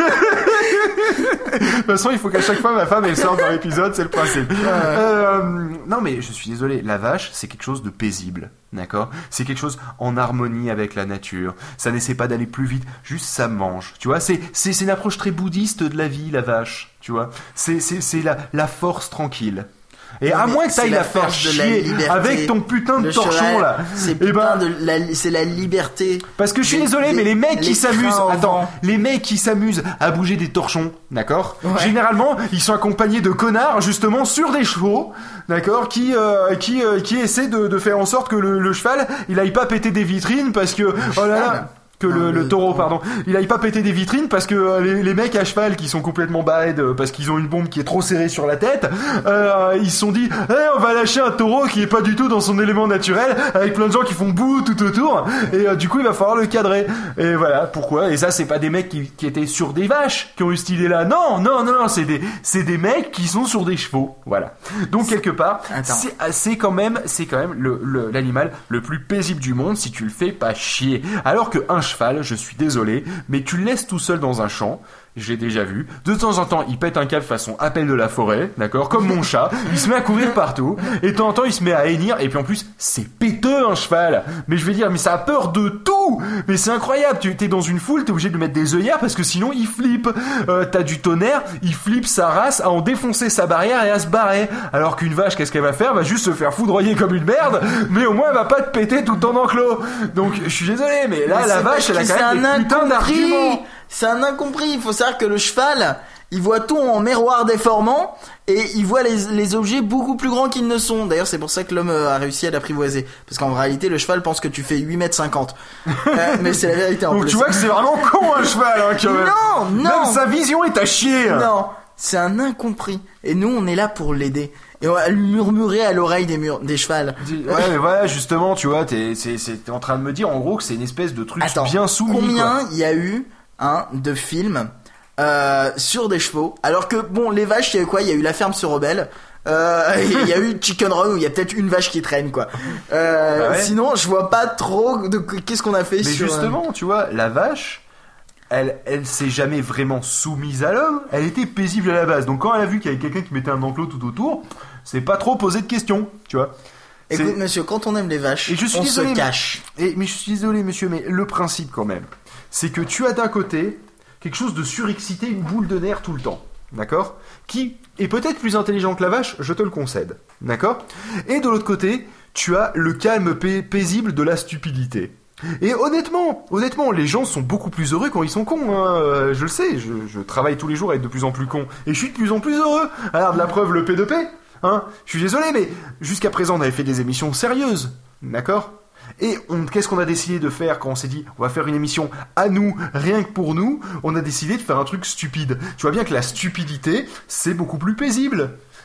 de toute façon, il faut qu'à chaque fois ma femme elle sorte dans l'épisode, c'est le principe. Euh, non, mais je suis désolé, la vache, c'est quelque chose de paisible, d'accord? C'est quelque chose en harmonie avec la nature. Ça n'essaie pas d'aller plus vite, juste ça mange. Tu vois, c'est c'est c'est une approche très bouddhiste de la vie, la vache. Tu vois, c'est c'est c'est la la force tranquille. Et Non, à mais moins que c'est t'ailles la la faire force de la chier liberté. avec ton putain de Le torchon cheval, là. C'est Eh putain ben, de la, c'est la liberté. parce que je suis Les- désolé, les- mais les mecs qui les s'amusent, trains au attends, vent. les mecs qui s'amusent à bouger des torchons, d'accord? Ouais. Généralement, ils sont accompagnés de connards justement sur des chevaux, d'accord, qui euh, qui euh, qui essaient de, de faire en sorte que le, le cheval, il aille pas péter des vitrines parce que oh là là. cheval Que Non, le, le le taureau, taureau. pardon, il aille pas péter des vitrines parce que euh, les, les mecs à cheval qui sont complètement barrés de, parce qu'ils ont une bombe qui est trop serrée sur la tête, euh, ils se sont dit, eh, on va lâcher un taureau qui est pas du tout dans son élément naturel, avec plein de gens qui font bouh tout autour, et euh, du coup il va falloir le cadrer. Et voilà pourquoi. Et ça c'est pas des mecs qui, qui étaient sur des vaches qui ont eu cette idée là. Non, non, non, non, c'est des, c'est des mecs qui sont sur des chevaux. Voilà. Donc quelque part, Attends. c'est, c'est quand même, c'est quand même le, le, l'animal le plus paisible du monde si tu le fais pas chier. Alors que un cheval, je suis désolé, mais tu le laisses tout seul dans un champ, j'ai déjà vu, de temps en temps il pète un câble façon appel de la forêt, d'accord, comme mon chat, il se met à courir partout, et de temps en temps il se met à hennir, et puis en plus c'est péteux un cheval, mais je vais dire, mais ça a peur de tout, mais c'est incroyable, tu t'es dans une foule, t'es obligé de lui mettre des œillères parce que sinon il flippe, euh, t'as du tonnerre, il flippe sa race à en défoncer sa barrière et à se barrer, alors qu'une vache qu'est-ce qu'elle va faire, va juste se faire foudroyer comme une merde, mais au moins elle va pas te péter tout ton enclos, donc je suis désolé, mais là Mais la c'est vache parce elle a que quand c'est même un des putains incompris. d'arguments. C'est un incompris. Il faut savoir que le cheval, il voit tout en miroir déformant et il voit les, les objets beaucoup plus grands qu'ils ne sont. D'ailleurs, c'est pour ça que l'homme euh, a réussi à l'apprivoiser. Parce qu'en réalité, le cheval pense que tu fais huit mètres cinquante. Euh, mais c'est la vérité en Donc plus. tu vois que c'est vraiment con un cheval hein, quand même. Non, non. Même sa vision est à chier. Non, c'est un incompris. Et nous, on est là pour l'aider. Et on va lui murmurer à l'oreille des, murs, des chevals. Ouais mais voilà justement tu vois t'es, c'est, c'est, t'es en train de me dire en gros que c'est une espèce de truc Attends, bien soumis combien quoi. il y a eu hein, de films euh, sur des chevaux, alors que bon, les vaches, il y a eu quoi? Il y a eu La Ferme se rebelle. Euh, il y a eu Chicken Run où il y a peut-être une vache qui traîne quoi. Euh, Bah ouais. Sinon, je vois pas trop de qu'est-ce qu'on a fait Mais sur. justement tu vois la vache elle, elle s'est jamais vraiment soumise à l'homme, elle était paisible à la base, donc quand elle a vu qu'il y avait quelqu'un qui mettait un enclos tout autour, c'est pas trop posé de questions, tu vois. Écoute, C'est- monsieur, quand on aime les vaches, Et je suis on désolé, se mais- cache. Et, mais je suis désolé, monsieur, mais le principe quand même, c'est que tu as d'un côté quelque chose de surexcité, une boule de nerfs tout le temps, d'accord? Qui est peut-être plus intelligent que la vache, je te le concède, d'accord? Et de l'autre côté, tu as le calme pai- paisible de la stupidité. Et honnêtement, honnêtement, les gens sont beaucoup plus heureux quand ils sont cons, hein. Euh, je le sais, je, je travaille tous les jours à être de plus en plus con, et je suis de plus en plus heureux. Alors de la preuve, le P deux P, hein. Je suis désolé, mais jusqu'à présent, on avait fait des émissions sérieuses, d'accord? Et on, qu'est-ce qu'on a décidé de faire quand on s'est dit on va faire une émission à nous, rien que pour nous? On a décidé de faire un truc stupide. Tu vois bien que la stupidité, c'est beaucoup plus paisible.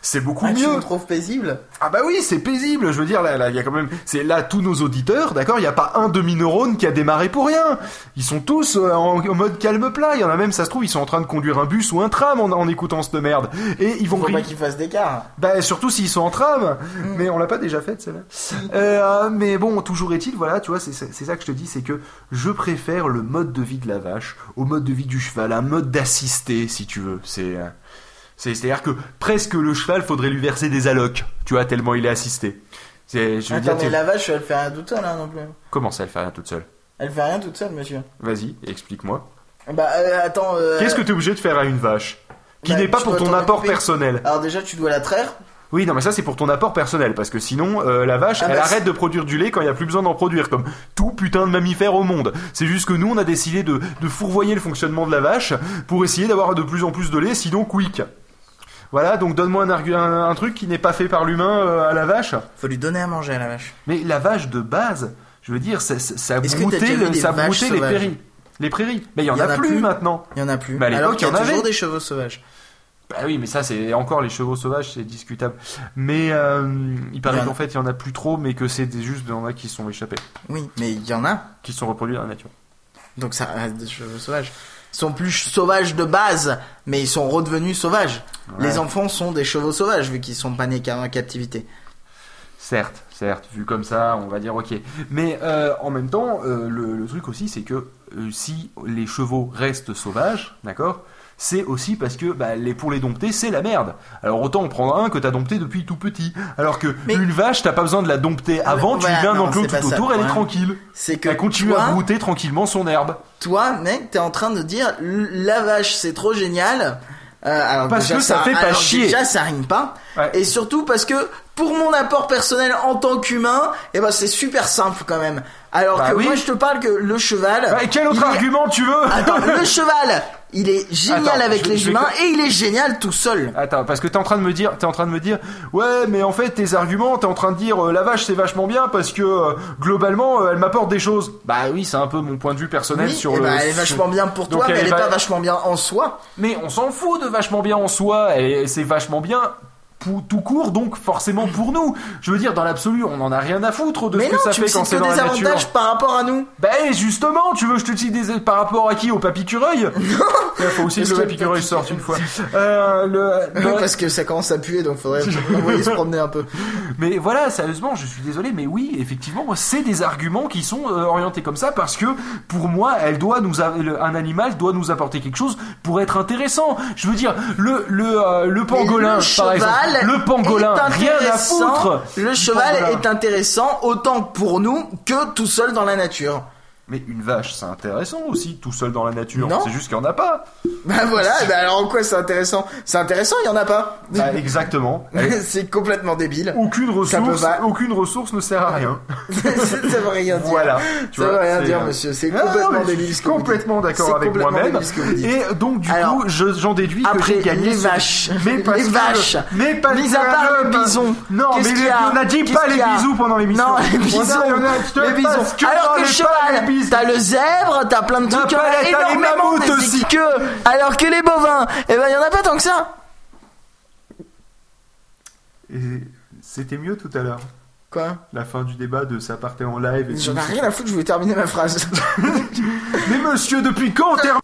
c'est beaucoup Ah, tu mieux. me trouves paisible? Ah bah oui, c'est paisible. Je veux dire, là, là, il y a quand même, c'est là tous nos auditeurs, d'accord. Il y a pas un demi-neurone qui a démarré pour rien. Ils sont tous euh, en, en mode calme plat. Il y en a même, ça se trouve, ils sont en train de conduire un bus ou un tram en, en écoutant cette merde. Et ils vont. Faut ri- pas qu'ils fassent d'écart. Bah surtout s'ils sont en tram. Mais on l'a pas déjà faite celle-là. Euh, mais bon, toujours est-il, voilà, tu vois, c'est, c'est, c'est ça que je te dis, c'est que je préfère le mode de vie de la vache au mode de vie du cheval, un mode d'assisté, si tu veux. C'est, euh, c'est, c'est-à-dire que presque le cheval, faudrait lui verser des allocs, tu vois, tellement il est assisté. C'est, je veux Attends, dire, mais t'es- la vache, elle fait rien toute seule, hein, non plus. comment ça, elle fait rien toute seule? Elle fait rien toute seule, monsieur. Vas-y, explique-moi. Bah, euh, attends. Euh... Qu'est-ce que t'es obligé de faire à une vache qui bah, n'est pas tu pour dois ton t'en apport occuper. personnel? Alors déjà, tu dois la traire. Oui, non, mais ça c'est pour ton apport personnel, parce que sinon, euh, la vache, Ah elle bah, arrête c'est- de produire du lait quand il y a plus besoin d'en produire, comme tout putain de mammifère au monde. C'est juste que nous, on a décidé de, de fourvoyer le fonctionnement de la vache pour essayer d'avoir de plus en plus de lait, sinon quick. Voilà, donc donne-moi un, argu- un, un truc qui n'est pas fait par l'humain euh, à la vache. Faut lui donner à manger à la vache. Mais la vache de base, je veux dire, ça, ça, ça a Est-ce que t'as brouté, déjà vu le- des ça a vaches brouté les sauvages prairies. Les prairies. Mais il y en, Il y en a, a plus plus. maintenant. Il y en a plus. Bah, à l'époque, Alors qu'il y il y en a toujours avait. des chevaux sauvages. Bah oui, mais ça c'est encore les chevaux sauvages, c'est discutable. Mais euh, il paraît Il y en a- qu'en fait il y en a plus trop, mais que c'est des- juste il y en a qui sont échappés, Oui, mais il y en a. qui sont reproduits dans la nature. Donc ça reste des chevaux sauvages. Ils sont plus sauvages de base, mais ils sont redevenus sauvages. Ouais. Les enfants sont des chevaux sauvages vu qu'ils sont pas nés en captivité. Certes, certes, vu comme ça, on va dire ok. Mais euh, en même temps, euh, le, le truc aussi, c'est que euh, si les chevaux restent sauvages, d'accord, c'est aussi parce que bah, les, pour les dompter, c'est la merde. Alors autant en prendre un que t'as dompté depuis tout petit. Alors que Mais- une vache, t'as pas besoin de la dompter Ah, avant, mais tu lui voilà, mets un non, enclos c'est pas tout ça, autour, le elle est problème. tranquille. C'est que Elle continue toi, à brouter tranquillement son herbe. toi, mec, t'es en train de dire la vache, c'est trop génial. Euh, alors Parce déjà, que ça fait pas alors chier. Déjà, ça rime pas. Ouais. Et surtout parce que pour mon apport personnel en tant qu'humain, eh ben c'est super simple quand même. Alors Bah que oui. moi, je te parle que le cheval. Bah, et quel autre il est- argument tu veux? Attends, le cheval, il est génial Attends, avec je- les je vais humains que- et il est génial tout seul. Attends, parce que t'es en train de me dire, t'es en train de me dire, ouais, mais en fait tes arguments, t'es en train de dire euh, la vache c'est vachement bien parce que euh, globalement euh, elle m'apporte des choses. Bah oui, c'est un peu mon point de vue personnel Oui, sur eh le. ben, elle est sur- vachement bien pour Donc, toi, mais elle elle est va- pas vachement bien en soi. Mais on s'en fout de vachement bien en soi, et c'est vachement bien. Pour, tout court, donc forcément pour nous. Je veux dire, dans l'absolu, on en a rien à foutre de Mais ce non, que ça tu fait me quand cites c'est que dans des la nature. avantages par rapport à nous. Bah eh, justement, tu veux que je te cite des par rapport à qui? Au papy-cureuil? Il faut aussi Parce que le que le papy-cureuil papy- sorte une fois. Euh, le, le- Parce que ça commence à puer, donc faudrait l'envoyer se promener un peu. Mais voilà, sérieusement, je suis désolé, mais oui, effectivement, moi, c'est des arguments qui sont euh, orientés comme ça parce que pour moi, elle doit nous a- le- un animal doit nous apporter quelque chose pour être intéressant. Je veux dire, le le euh, le pangolin, Mais le par exemple, cheval le pangolin, est rien à intéressant. foutre. Le du cheval pangolin. est intéressant autant pour nous que tout seul dans la nature. Mais une vache, c'est intéressant aussi, tout seul dans la nature. Non. C'est juste qu'il y en a pas. Bah voilà, bah alors en quoi c'est intéressant? C'est intéressant, il y en a pas. Bah, exactement. C'est complètement débile. Aucune Ça peut ressource, pas. aucune ressource ne sert à rien. Ça veut rien dire. Voilà. Tu Ça vois, veut rien c'est, dire, euh, monsieur. C'est Ah, non, complètement mais je débile suis ce que vous dites. complètement d'accord C'est avec complètement moi-même. débile ce que vous dites. Et donc du Alors, coup, je- j'en déduis que après, j'ai gagné. les ce- vaches. mais parce Les que- vaches. mais parce Mis que à part le- les bisons. Non, Qu'est-ce mais qu'il les- y a on n'a dit Qu'est-ce pas les qu'il y a bisous pendant l'émission. Non, les On a- bisons. on a- je te Les bisons. passe que Alors dans que les le cheval, pas les bisous. t'as le zèbre, t'as plein de T'as trucs, il y en pas a les- t'as les énormément mammouths des aussi. queues. Alors que les bovins, eh ben il y en a pas tant que ça. Et c'était mieux tout à l'heure. Quoi? La fin du débat de ça partait en live. Et J'en tout. ai rien à foutre, je voulais terminer ma phrase. Mais monsieur, depuis quand on termine?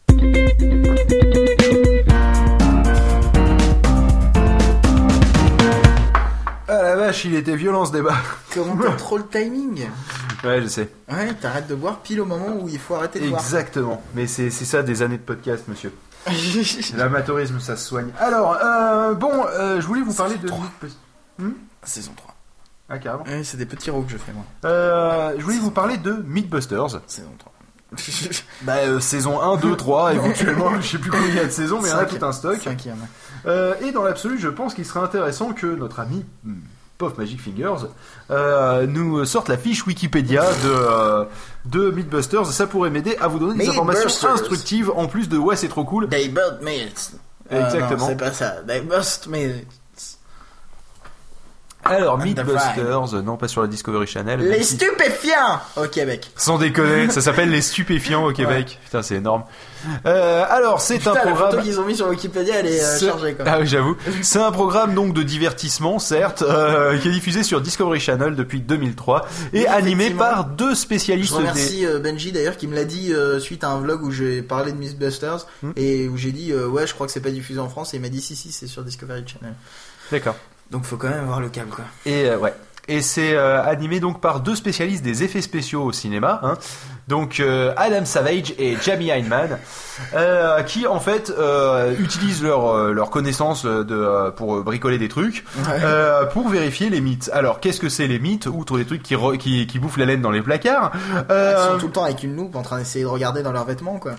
Ah la vache, il était violent ce débat. Comment t'as trop le timing? Ouais, je sais. Ouais, t'arrêtes de boire pile au moment où il faut arrêter de boire. Exactement. Mais c'est c'est ça des années de podcast, monsieur. L'amateurisme, ça se soigne. Alors, euh, bon, euh, je voulais vous parler de... Saison trois. Ah, carrément. Ouais, c'est des petits rots que je fais moi. Euh, je voulais vous parler de Mythbusters. Saison trois. Bah, euh, saison un, deux, trois, éventuellement. Je sais plus combien il y a de saisons, mais il y en a tout un stock. Cinquième. Euh, et dans l'absolu, je pense qu'il serait intéressant que notre ami hmm, Puff Magic Fingers euh, nous sorte la fiche Wikipédia de, euh, de Mythbusters. Ça pourrait m'aider à vous donner des informations Mythbusters. instructives en plus de ouais, c'est trop cool. They built myths. Exactement. Euh, non, c'est pas ça. They bust myths. Alors, And the Mythbusters, non pas sur la Discovery Channel. Les même si- stupéfiants au Québec. Sans déconner, ça s'appelle Les Stupéfiants au Québec. Ouais. Putain, c'est énorme. Euh, alors, c'est Putain, un la programme. photo qu'ils ont mis sur Wikipédia, elle est euh, C'est- chargée quoi. Ah oui, j'avoue. C'est un programme donc de divertissement, certes, euh, qui est diffusé sur Discovery Channel depuis deux mille trois et Oui, animé effectivement. par deux Je spécialistes remercie des. euh, Benji d'ailleurs qui me l'a dit euh, suite à un vlog où j'ai parlé de Mythbusters Hmm. et où j'ai dit euh, ouais je crois que c'est pas diffusé en France et il m'a dit si si c'est sur Discovery Channel. D'accord. Donc faut quand même avoir le câble quoi. Et euh, ouais. Et c'est euh, animé donc par deux spécialistes des effets spéciaux au cinéma, hein. Donc euh, Adam Savage et Jamie Hyneman, euh, qui en fait euh, utilisent leur euh, leur connaissance de euh, pour bricoler des trucs, Ouais. euh, pour vérifier les mythes. Alors qu'est-ce que c'est les mythes, outre les trucs qui re- qui, qui bouffent la laine dans les placards? Ils euh, sont tout le temps avec une loupe en train d'essayer de regarder dans leurs vêtements quoi.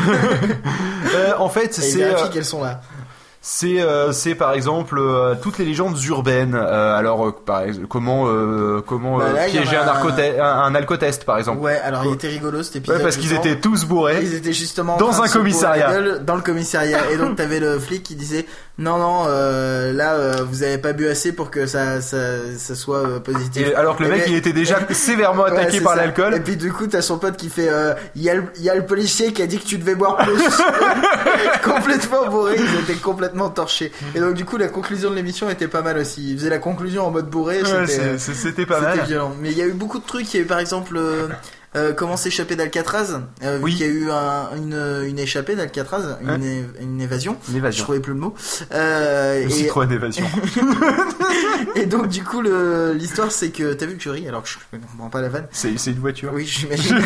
euh, en fait, Et ils c'est vérifient euh, qu'elles sont là. C'est euh, c'est par exemple euh, toutes les légendes urbaines. Euh, alors euh, par exemple, comment euh, comment Bah euh, là, il y en piéger a un, un- narcote- un, un alcotest par exemple. Ouais alors il était rigolo cet épisode. Ouais, parce qu'ils justement. étaient tous bourrés. Ils étaient justement en dans train de un se bourrer commissariat. la gueule dans le commissariat et donc t'avais le flic qui disait non non euh, là euh, vous avez pas bu assez pour que ça ça, ça soit euh, positif. Et alors que le Et mec ben- il était déjà sévèrement Ouais, attaqué c'est par ça. l'alcool. Et puis du coup t'as son pote qui fait euh, il y a le il y a le policier qui a dit que tu devais boire plus. Complètement bourré, ils étaient complètement torchés. Et donc du coup la conclusion de l'émission était pas mal aussi. Il faisait la conclusion en mode bourré, Ouais, c'était c'est- c'est- c'était pas c'était mal. violent. Mais il y a eu beaucoup de trucs, il y a eu par exemple euh, euh, comment s'échapper d'Alcatraz, euh, vu Oui. qu'il y a eu un, une, une échappée d'Alcatraz, une, Ouais. é- une évasion. Une évasion. Je trouvais plus le mot. Euh, Le et, Citroën évasion. et donc du coup le, l'histoire c'est que t'as vu que je ris alors que je ne comprends pas la vanne. C'est c'est une voiture. Oui j'imagine.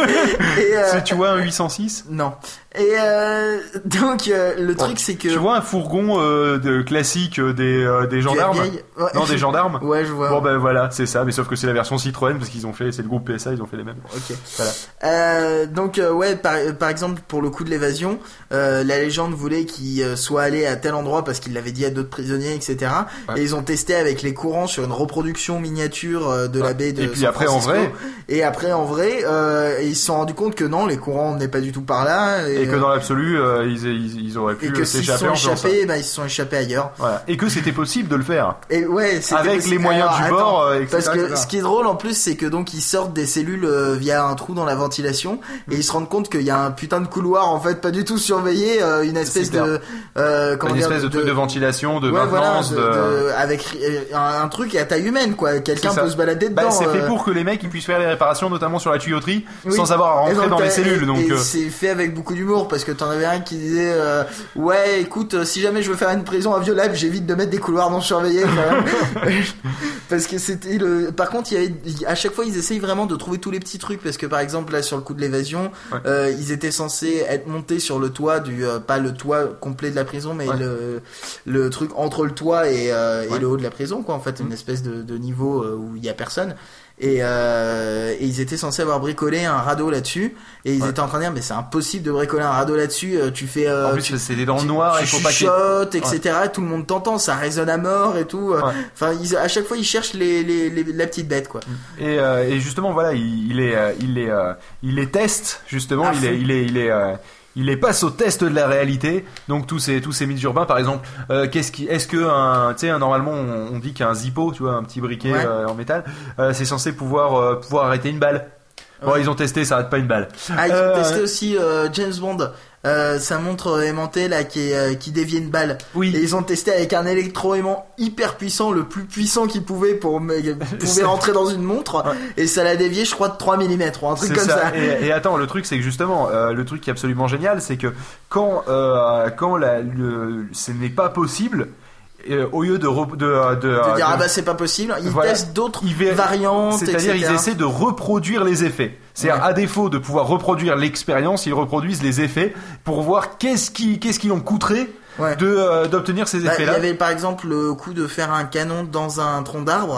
et, euh, Si tu vois un huit cent six. non. Et euh, donc euh, le Bon, truc c'est que Tu vois un fourgon euh, de classique euh, des euh, des du gendarmes. F B I, ouais. Non, des gendarmes. Ouais je vois. Bon ben voilà, c'est ça, mais sauf que c'est la version Citroën parce qu'ils ont fait, c'est le groupe P S A, ils ont fait les mêmes. Ok. Voilà. Euh, donc euh, ouais par, par exemple pour le coup de l'évasion euh, la légende voulait qu'il euh, soit allé à tel endroit parce qu'il l'avait dit à d'autres prisonniers etc Ouais. et ils ont testé avec les courants sur une reproduction miniature euh, de la Ouais. baie de Et puis San après, en Francisco. vrai. Et après en vrai euh, ils se sont rendus compte que non les courants n'est pas du tout par là et, Et que dans l'absolu, euh, ils, ils, ils auraient et pu que euh, s'ils se s'échapper sont en faisant ça. échappés ben, ils se sont échappés ailleurs Voilà. Et que c'était possible de le faire. et ouais c'était Avec possible. les moyens Alors, du attends, bord, euh, et cetera, parce que et cetera. ce qui est drôle en plus c'est que donc ils sortent des cellules euh, via un trou dans la ventilation et ils se rendent compte qu'il y a un putain de couloir en fait pas du tout surveillé euh, une espèce C'est de euh, comment Une dire espèce de, truc de ventilation, de ouais, voilà, maintenance, de- de... de- avec euh, un, un truc à taille humaine quoi quelqu'un C'est ça. peut se balader dedans Bah, c'est fait euh, pour que les mecs ils puissent faire les réparations, notamment sur la tuyauterie, oui. sans avoir à Et rentrer donc, dans les t'as- cellules. et, Donc, et euh, c'est fait avec beaucoup d'humour parce que t'en avais un qui disait euh, ouais écoute euh, si jamais je veux faire une prison inviolable j'évite de mettre des couloirs non surveillés quand même. Parce que c'était le par contre il y avait à chaque fois ils essayent vraiment de trouver tous les petits trucs parce que par exemple là sur le coup de l'évasion Ouais. euh, ils étaient censés être montés sur le toit du euh, pas le toit complet de la prison mais Ouais. le le truc entre le toit et, euh, et Ouais. le haut de la prison quoi en fait une espèce de, de niveau euh, où il y a personne et, euh, et ils étaient censés avoir bricolé un radeau là-dessus et ils Ouais. étaient en train de dire mais c'est impossible de bricoler un radeau là-dessus euh, tu fais euh, en plus, tu, c'est des dans le tu- noir, tu il faut pas qu'il y ait- chuchotes, et cetera tout le monde t'entend ça résonne à mort et tout euh. Ouais. enfin ils, à chaque fois ils cherchent les, les, les- la petite bête quoi Et, euh, et justement, voilà, il, il est, euh, il est, euh, il les teste justement. À il fond. est, il est, il est, euh, il les passe au test de la réalité. Donc tous ces, tous ces mythes urbains, par exemple, euh, qu'est-ce qui, est-ce que un, tu sais, un- normalement, on, on dit qu'un Zippo, tu vois, un petit briquet Ouais. euh, en métal, euh, c'est censé pouvoir, euh, pouvoir arrêter une balle. Bon, Ouais. ils ont testé, ça arrête pas une balle. ah ils ont Euh, testé aussi euh, James Bond euh, sa montre aimantée là qui, est, euh, qui dévie une balle Oui. et ils ont testé avec un électroaimant hyper puissant le plus puissant qu'ils pouvaient pour me, pouvait C'est- rentrer dans une montre Ouais. et ça l'a dévié je crois de trois millimètres ou un truc C'est comme ça, Et, et attends, le truc c'est que justement, euh, le truc qui est absolument génial, c'est que quand euh, quand la, le, ce n'est pas possible, euh, au lieu de re- de, de, de de- dire ah bah c'est pas possible ils Voilà. testent d'autres Ils ver- variantes c'est-à-dire et cetera. ils essaient de reproduire les effets. C'est-à-dire Ouais. à défaut de pouvoir reproduire l'expérience, ils reproduisent les effets pour voir qu'est-ce qui qu'est-ce qui en coûterait Ouais. de euh, d'obtenir ces Bah, il y effets-là. avait par exemple le coup de faire un canon dans un tronc d'arbre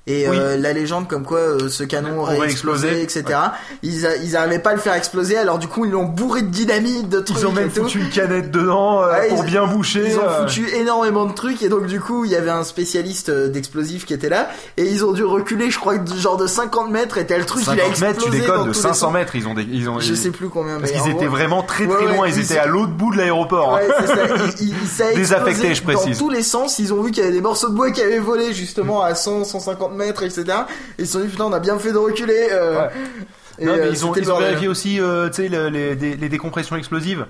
et Oui. euh, la légende comme quoi euh, ce canon aurait Aurait explosé, explosé. et cetera. Ils, a- ils arrivaient pas à le faire exploser, alors du coup ils l'ont bourré de dynamite, de trucs. Ils ont même et tout. foutu une canette dedans euh, Ouais, pour ils- bien boucher. Ils ont euh. foutu énormément de trucs et donc du coup il y avait un spécialiste euh, d'explosifs qui était là et ils ont dû reculer je crois de, genre de cinquante mètres et tel truc il a cinquante explosé mètres, tu dans déconnes, de tous les cinq cents sens. mètres, ils ont des, ils ont, Je sais plus combien parce mais qu'ils en étaient gros- vraiment très très Ouais, ouais, loin, ils, ils étaient sont- à l'autre bout de l'aéroport. Ouais, c'est ça. Il, il, il- ça a Désaffecté, explosé je précise. dans tous les sens. Ils ont vu qu'il y avait des morceaux de bois qui avaient volé justement à cent, cent cinquante mètres, et cetera. Et ils se sont dit putain, on a bien fait de reculer. Euh, Ouais. et, Non, mais euh, ils ont, c'était ils le ont bordel. vérifié aussi, euh, tu sais, le- les, les, les décompressions explosives.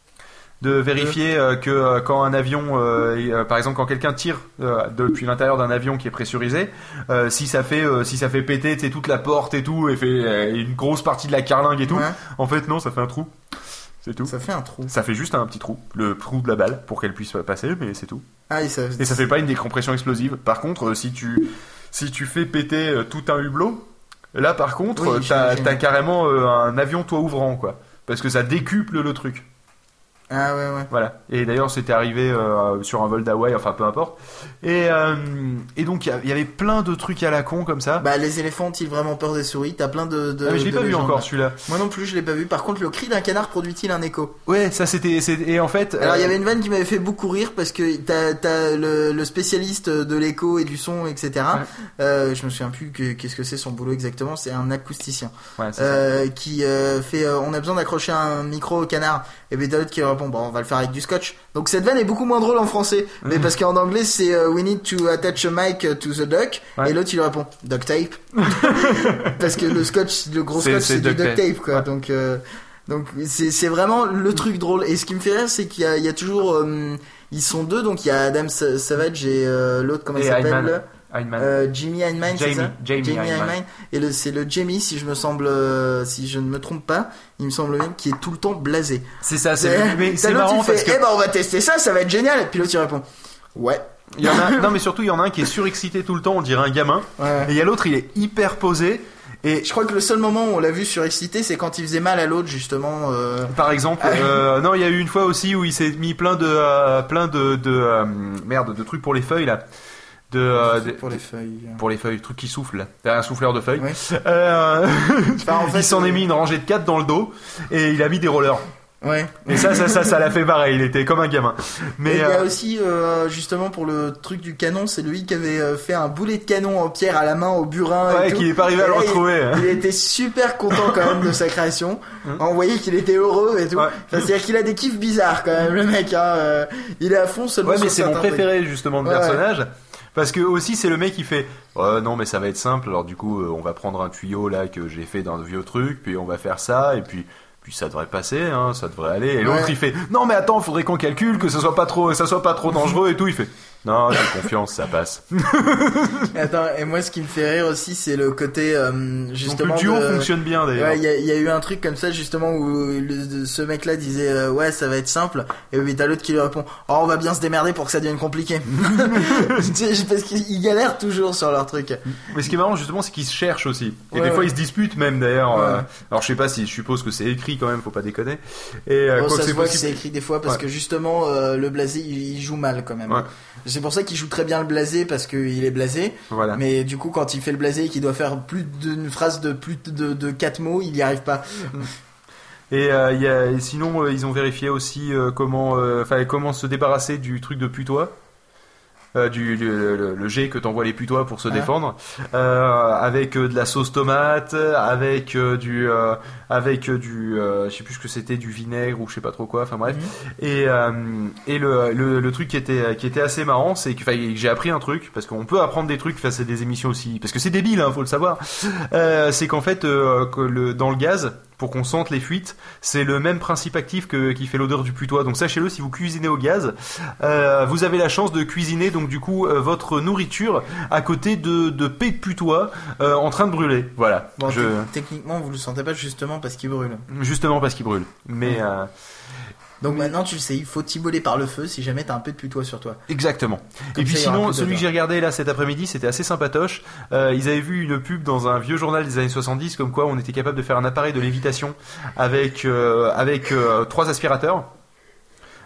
De vérifier euh, que euh, quand un avion, euh, et, euh, par exemple, quand quelqu'un tire euh, depuis l'intérieur d'un avion qui est pressurisé, euh, si ça fait, euh, si ça fait péter, tu sais, toute la porte et tout, et fait euh, une grosse partie de la carlingue et tout. Ouais. En fait, non, ça fait un trou. C'est tout. Ça fait un trou. Ça fait juste un petit trou, le trou de la balle, pour qu'elle puisse passer, mais c'est tout. Ah, et ça. Et ça fait pas une décompression explosive. Par contre, euh, si tu, si tu fais péter euh, tout un hublot, là par contre, Oui, euh, t'as, j'imagine. t'as carrément euh, un avion toit ouvrant, quoi. Parce que ça décuple le truc. Ah ouais ouais. Voilà. Et d'ailleurs, c'était arrivé euh, sur un vol d'Hawaï, enfin peu importe. Et, euh, et donc, il y a- il y avait plein de trucs à la con comme ça. Bah les éléphants ont-ils vraiment peur des souris? T'as plein de. de Ah, mais je l'ai de pas vu légendes, encore là. celui-là. Moi non plus, je l'ai pas vu. Par contre, le cri d'un canard produit-il un écho? Ouais, ça c'était. c'est- Et en fait. Alors il y euh, avait une vanne qui m'avait fait beaucoup rire parce que t'as, t'as le, le spécialiste de l'écho et du son, et cetera. Ouais. Euh, je me souviens plus que, qu'est-ce que c'est son boulot exactement. C'est un acousticien Ouais, c'est ça. euh, qui euh, fait. euh, on a besoin d'accrocher un micro au canard. Et ben t'as l'autre qui répond bon on va le faire avec du scotch. Donc cette vanne est beaucoup moins drôle en français, mais parce qu'en anglais c'est euh, we need to attach a mic to the duck. Ouais. Et l'autre il lui répond duct tape. Parce que le scotch, le gros C'est- scotch c'est c'est du duct duct tape. tape quoi. Ouais. Donc euh, donc c'est c'est vraiment le truc drôle. Et ce qui me fait rire, c'est qu'il y a, il y a toujours, euh, ils sont deux, donc il y a Adam Sa- Savage et euh, l'autre comment il Et s'appelle Heinemann. là Heinemann. euh, Jimmy Heinemann, c'est Jamie, ça Jamie Heinemann. Heinemann. Et le, c'est le Jamie, si je me semble, euh, si je ne me trompe pas, il me semble bien, qui est tout le temps blasé. C'est ça, C'est, c'est, mais t'as c'est l'autre, marrant il fait, parce que. eh ben on va tester ça, ça va être génial. Et puis l'autre il répond, ouais. Il y en a, non mais surtout il y en a un qui est surexcité tout le temps, on dirait un gamin. Ouais. Et il y a l'autre, il est hyper posé. Et Je crois que le seul moment où on l'a vu surexcité, c'est quand il faisait mal à l'autre, justement. Euh... par exemple, euh, non, il y a eu une fois aussi où il s'est mis plein de, euh, plein de, de euh, merde, de trucs pour les feuilles là, de, euh, de- pour les feuilles. pour les feuilles, trucs qui soufflent là, T'as un souffleur de feuilles. Ouais. Euh, Enfin, en fait, il s'en est euh, mis une rangée de quatre dans le dos et il a mis des rollers. Ouais. Et ça, ça, ça, ça l'a fait pareil. Il était comme un gamin. Et Mais il y a euh, aussi, euh, justement, pour le truc du canon, c'est lui qui avait euh, fait un boulet de canon en pierre à la main au burin. ouais, et tout. qui est pas arrivé à Et le là, il- retrouver. hein. Il était super content quand même de sa création. On voyait qu'il était heureux et tout. Ouais. Enfin, c'est-à-dire qu'il a des kiffs bizarres quand même, le mec. Hein. Euh, il est à fond seulement Ouais, mais sur c'est mon certains trucs. préféré justement de Ouais, personnage. Parce que aussi c'est le mec qui fait oh, non mais ça va être simple, alors du coup euh, on va prendre un tuyau là que j'ai fait d'un vieux truc, puis on va faire ça, et puis puis ça devrait passer, hein, ça devrait aller. Et l'autre Ouais. il fait non mais attends, faudrait qu'on calcule que ça soit pas trop, ça soit pas trop dangereux et tout. Il fait non, j'ai confiance, ça passe. Attends, et moi ce qui me fait rire aussi, c'est le côté euh, Donc justement. le duo de- fonctionne bien d'ailleurs. Ouais, il y, a- il y a eu un truc comme ça justement où le- ce mec-là disait euh, ouais ça va être simple et puis t'as l'autre qui lui répond oh on va bien se démerder pour que ça devienne compliqué. Tu sais, parce qu'ils galèrent toujours sur leur truc. Mais ce qui est marrant justement, c'est qu'ils se cherchent aussi. Et Ouais, des fois ouais. ils se disputent même d'ailleurs. Ouais. euh, alors je sais pas si, je suppose que c'est écrit quand même, faut pas déconner. Et euh, Bon, quoi ça que se c'est voit que possible. c'est écrit des fois parce Ouais. que justement euh, le blasé il, il joue mal quand même. Ouais. C'est pour ça qu'il joue très bien le blasé parce qu'il est blasé. Voilà. Mais du coup quand il fait le blasé et qu'il doit faire plus d'une phrase de plus de, de quatre mots, il y arrive pas. Et, euh, il y a, et sinon, euh, ils ont vérifié aussi euh, comment, euh, enfin, comment se débarrasser du truc de putois. Euh, du, du- le, le jet que t'envoies les putois pour se Ah. défendre, euh, avec euh, de la sauce tomate, avec euh, du, euh, avec euh, du, euh, je sais plus ce que c'était, du vinaigre ou je sais pas trop quoi. Enfin bref. Et euh, et le, le le truc qui était qui était assez marrant, c'est que, enfin, j'ai appris un truc parce qu'on peut apprendre des trucs face à des émissions aussi, parce que c'est débile, hein, faut le savoir. Euh, c'est qu'en fait, euh, que le, dans le gaz, pour qu'on sente les fuites, c'est le même principe actif que qui fait l'odeur du putois. Donc sachez-le, si vous cuisinez au gaz, euh, vous avez la chance de cuisiner donc du coup euh, votre nourriture à côté de de pets de putois euh, en train de brûler. Voilà. Bon, Je, te- techniquement vous le sentez pas justement parce qu'il brûle. justement parce qu'il brûle. Mais euh, Donc maintenant tu le sais, il faut tiboler par le feu si jamais t'as un peu de putois sur toi. exactement. Comme Et puis ça, il y aura sinon, plus celui que d'odeur. j'ai regardé là cet après-midi, c'était assez sympatoche. Euh, ils avaient vu une pub dans un vieux journal des années soixante-dix, comme quoi on était capable de faire un appareil de lévitation avec euh, avec euh, trois aspirateurs.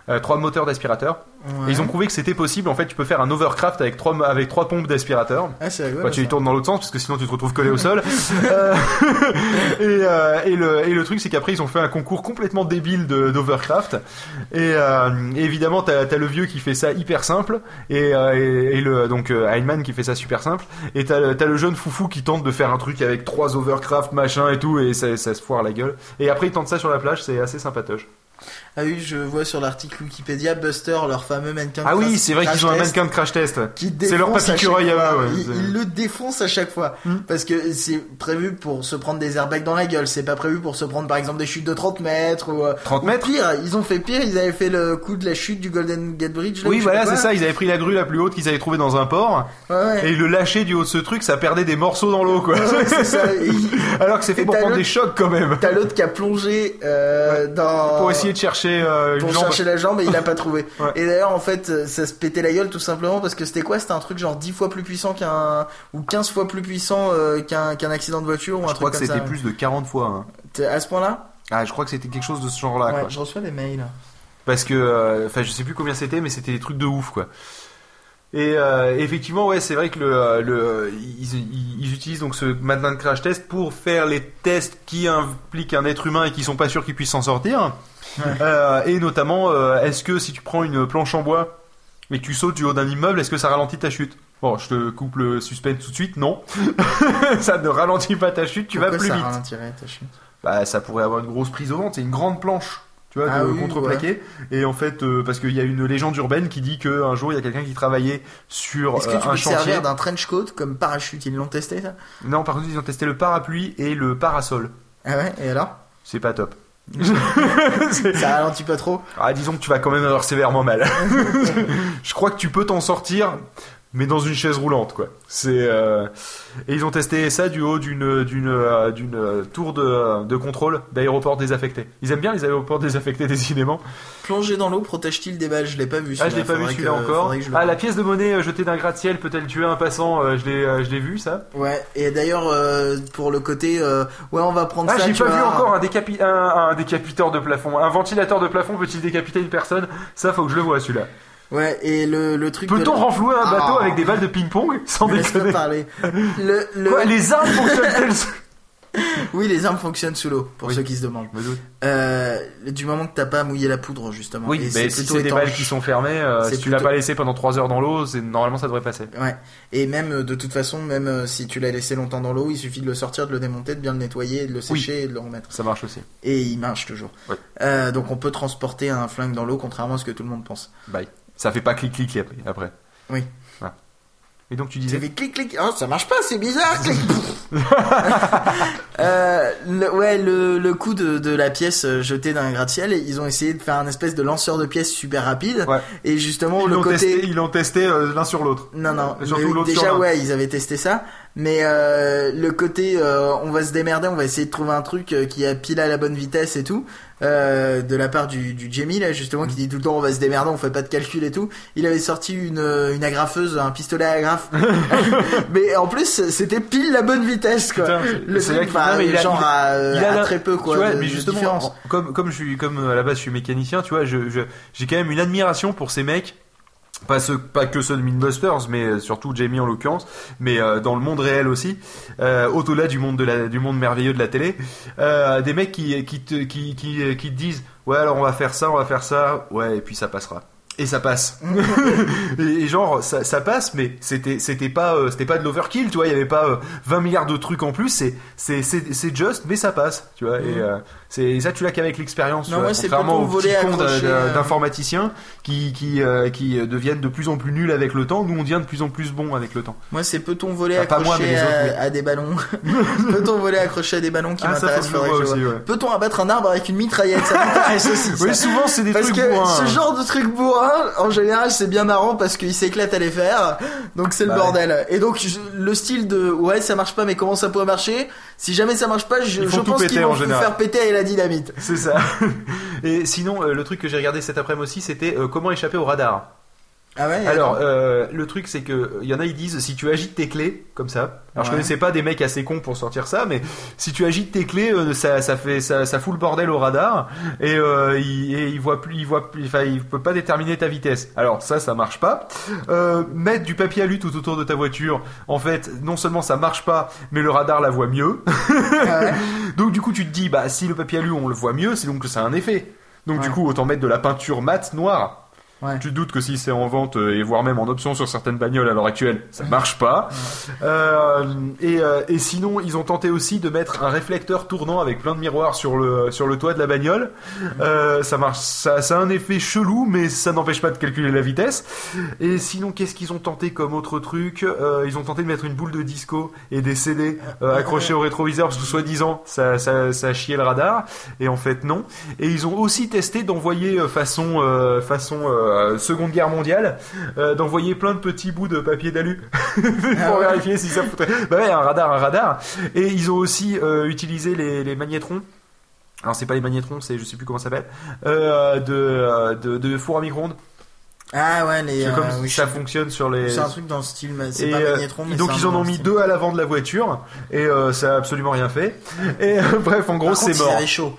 euh, trois moteurs d'aspirateur. Ouais. Et ils ont prouvé que c'était possible. En fait, tu peux faire un overcraft avec trois avec trois pompes d'aspirateur. Ah, c'est rigolo. Bah, tu ça. les tournes dans l'autre sens parce que sinon tu te retrouves collé au sol. euh, et, euh, et le et le truc c'est qu'après ils ont fait un concours complètement débile de d'overcraft. Et, euh, et évidemment t'as t'as le vieux qui fait ça hyper simple et euh, et, et le donc euh, Heinemann qui fait ça super simple. Et t'as le, t'as le jeune foufou qui tente de faire un truc avec trois overcraft machin et tout et ça ça se foire la gueule. Et après ils tentent ça sur la plage, c'est assez sympatoche. Ah oui, je vois sur l'article Wikipédia Buster, leur fameux mannequin de Ah oui, crash- c'est vrai qu'ils ont un test, mannequin de crash test. qui C'est leur défonce à papy chaque cureuil à fois. eux, ouais. Ils, ils le défoncent à chaque fois. Hmm. Parce que c'est prévu pour se prendre des airbags dans la gueule. C'est pas prévu pour se prendre par exemple des chutes de trente mètres ou, euh, trente ou mètres pire. Ils ont fait pire, ils avaient fait le coup de la chute du Golden Gate Bridge. Là, Oui, ou je sais voilà, pas c'est quoi. ça. Ils avaient pris la grue la plus haute qu'ils avaient trouvée dans un port Ouais, ouais. et ils le lâchaient du haut de ce truc, ça perdait des morceaux dans l'eau, quoi. Ouais, ouais, c'est ça. Et il- Alors que c'est fait Et pour t'as prendre l'autre- des chocs quand même. T'as l'autre qui a plongé euh, dans Pour essayer de chercher euh, pour une jambe. chercher la jambe et il a pas trouvé. Ouais. Et d'ailleurs en fait ça se pétait la gueule tout simplement parce que c'était quoi? C'était un truc genre dix fois plus puissant qu'un ou quinze fois plus puissant euh, qu'un qu'un accident de voiture ou un Je crois truc que comme ça. c'était plus de quarante fois. Hein. T'es à ce point-là? Ah, je crois que c'était quelque chose de ce genre-là, Ouais, quoi. je reçois des mails. Parce que, enfin, je sais plus combien c'était, mais c'était des trucs de ouf, quoi. Et euh, effectivement, ouais, c'est vrai que le, le, ils, ils- ils utilisent donc ce maintenant de crash test pour faire les tests qui impliquent un être humain et qui sont pas sûrs qu'ils puissent s'en sortir. Ouais. Euh, et notamment, euh, est-ce que si tu prends une planche en bois et que tu sautes du haut d'un immeuble, est-ce que ça ralentit ta chute? Bon, je te coupe le suspense tout de suite, non. Ça ne ralentit pas ta chute, tu Pourquoi vas plus ça vite. ralentirait ta chute? Bah, ça pourrait avoir une grosse prise au ventre, c'est une grande planche. Tu vois, Ah de oui, contreplaqué. Et en fait, euh, parce qu'il y a une légende urbaine qui dit qu'un jour, il y a quelqu'un qui travaillait sur Est-ce euh, que tu un peux te chantier. servir d'un trench coat comme parachute? Ils l'ont testé ça? Non, par contre, ils ont testé le parapluie et le parasol. Ah ouais, et alors? C'est pas top. Ça ralentit pas trop? Ah, disons que tu vas quand même avoir sévèrement mal. Je crois que tu peux t'en sortir, mais dans une chaise roulante, quoi. C'est euh... et ils ont testé ça du haut d'une d'une euh, d'une euh, tour de, de contrôle d'aéroport désaffecté. Ils aiment bien les aéroports désaffectés, décidément. Plonger dans l'eau protège-t-il des balles? Je l'ai pas vu. Ah, je l'ai pas vu Faudrait celui-là que- encore. faudrait que je le Ah, voie. la pièce de monnaie euh, jetée d'un gratte-ciel peut-elle tuer un passant? euh, Je l'ai euh, je l'ai vu, ça. Ouais, et d'ailleurs, euh, pour le côté, euh, ouais, on va prendre Ah, ça. j'ai tu pas vu vois. encore un, décapi... un, un décapiteur de plafond. Un ventilateur de plafond peut-il décapiter une personne? Ça, faut que je le voie, celui-là. Ouais, et le, le truc. de Peut-on la- renflouer un bateau Ah. avec des balles de ping-pong? Sans Me laisse pas déconner. parler. Le, le... Quoi, les armes fonctionnent-elles? Oui, les armes fonctionnent sous l'eau, pour Oui. ceux qui se demandent. Je me doute. Euh, du moment que t'as pas mouillé la poudre, justement. Oui, Et mais si plutôt c'est des étanche. balles qui sont fermées, euh, C'est si tu l'as plutôt- pas laissé pendant trois heures dans l'eau, c'est normalement ça devrait passer. Ouais. Et même, euh, de toute façon, même euh, si tu l'as laissé longtemps dans l'eau, il suffit de le sortir, de le démonter, de bien le nettoyer, de le Oui. sécher et de le remettre. Ça marche aussi. Et il marche toujours. Ouais. Euh, donc on peut transporter un flingue dans l'eau, contrairement à ce que tout le monde pense. Bye. Ça fait pas clic-clic après. Oui. Voilà. Et donc tu Ça disais? fait clic clic. Oh, ça marche pas, c'est bizarre. Clic. euh, le, ouais, le, le coup de, de la pièce euh, jetée d'un gratte-ciel, ils ont essayé de faire un espèce de lanceur de pièces super rapide. Ouais. Et justement, Ils le l'ont côté. testé, ils l'ont testé euh, l'un sur l'autre. Non, non. Et surtout mais l'autre sur déjà, l'un. ouais, ils avaient testé ça. Mais euh, le côté, euh, on va se démerder, on va essayer de trouver un truc euh, qui a pile à la bonne vitesse et tout. Euh, de la part du, du Jamie là justement qui dit tout le temps on va se démerder, on fait pas de calcul et tout. Il avait sorti une, une agrafeuse, un pistolet à agrafe. Mais en plus c'était pile la bonne vitesse quoi. Putain, le c'est truc, vrai qu'il- bah, non, mais il a- genre il a- à, euh, il a à la- très peu quoi. Tu vois, de, mais de justement, différence. en- comme comme je suis comme à la base je suis mécanicien, tu vois, je je- j'ai quand même une admiration pour ces mecs. Pas ceux, pas que ceux de Mythbusters, mais surtout Jamie en l'occurrence, mais euh, dans le monde réel aussi, euh, au-delà du monde de la, du monde merveilleux de la télé, euh, des mecs qui qui te qui qui qui te disent ouais alors on va faire ça, on va faire ça, ouais et puis ça passera. Et ça passe. et, et genre ça, ça passe, mais c'était c'était pas euh, c'était pas de l'overkill, tu vois, il y avait pas euh, vingt milliards de trucs en plus, c'est c'est c'est c'est juste, mais ça passe, tu vois. Mm. Et euh, c'est ça tu l'as qu'avec l'expérience, tu Non, vois, moi, c'est contrairement plutôt aux petits voler cons accroché, d'un- euh. d'informaticiens qui qui euh, qui deviennent de plus en plus nuls avec le temps. Nous on devient de plus en plus bons avec le temps. Moi c'est peut-on voler Enfin, pas accroché moi, mais les à, autres, oui. à des ballons. Peut-on voler accroché à des ballons qui Ah, ça, m'intéressent, faut que je faudrait le que je vois vois. aussi, ouais. Peut-on abattre un arbre avec une mitraillette? Ça m'intéresse aussi. ça. Oui, souvent c'est des Parce trucs que bourrins. ce genre de truc bourrin, en général, c'est bien marrant parce qu'ils s'éclatent à les faire. Donc c'est le Bah bordel. Et donc je- le style de ouais ça marche pas mais comment ça pourrait marcher? Si jamais ça marche pas, je, Ils je font tout pense péter, qu'ils vont en vous général. faire péter avec la dynamite. C'est ça. Et sinon, euh, le truc que j'ai regardé cet après-midi aussi, c'était euh, comment échapper au radar. Ah ouais. Alors, euh, le truc, c'est que il y en a, ils disent si tu agites tes clés comme ça. Alors, je Ouais. connaissais pas des mecs assez cons pour sortir ça, mais si tu agites tes clés, euh, ça, ça fait, ça, ça fout le bordel au radar et euh, il, et il voit plus, il voit plus, enfin, il peut pas déterminer ta vitesse. Alors ça, ça marche pas. Euh, mettre du papier alu tout autour de ta voiture, en fait, non seulement ça marche pas, mais le radar la voit mieux. Ah ouais. Donc du coup, tu te dis, bah si le papier alu on le voit mieux, c'est donc que ça a un effet. Donc Ouais. du coup, autant mettre de la peinture mate noire. Ouais. Tu te doutes que si c'est en vente euh, et voire même en option sur certaines bagnoles à l'heure actuelle, ça marche pas. Euh, et, euh, et sinon, ils ont tenté aussi de mettre un réflecteur tournant avec plein de miroirs sur le sur le toit de la bagnole. Euh, ça marche, ça, ça a un effet chelou, mais ça n'empêche pas de calculer la vitesse. Et sinon, qu'est-ce qu'ils ont tenté comme autre truc euh, Ils ont tenté de mettre une boule de disco et des C D euh, accrochés au rétroviseur parce que soi-disant ça ça ça chiait le radar. Et en fait non. Et ils ont aussi testé d'envoyer euh, façon euh, façon euh, Seconde Guerre mondiale, euh, d'envoyer plein de petits bouts de papier d'alu pour Ah ouais. vérifier si ça foutrait. Bah ouais, un radar, un radar. Et ils ont aussi euh, utilisé les, les magnétrons. Alors c'est pas les magnétrons, c'est je sais plus comment ça s'appelle, euh, de, euh, de de four à micro-ondes. Ah ouais, les. C'est comme euh, oui, ça je- fonctionne sur les. C'est un truc dans le style, mais c'est Et, pas euh, magnétron, mais donc c'est ils un en dans ont le mis style. deux à l'avant de la voiture et euh, ça a absolument rien fait. Et euh, bref, en gros Par c'est contre, il mort. avait chaud.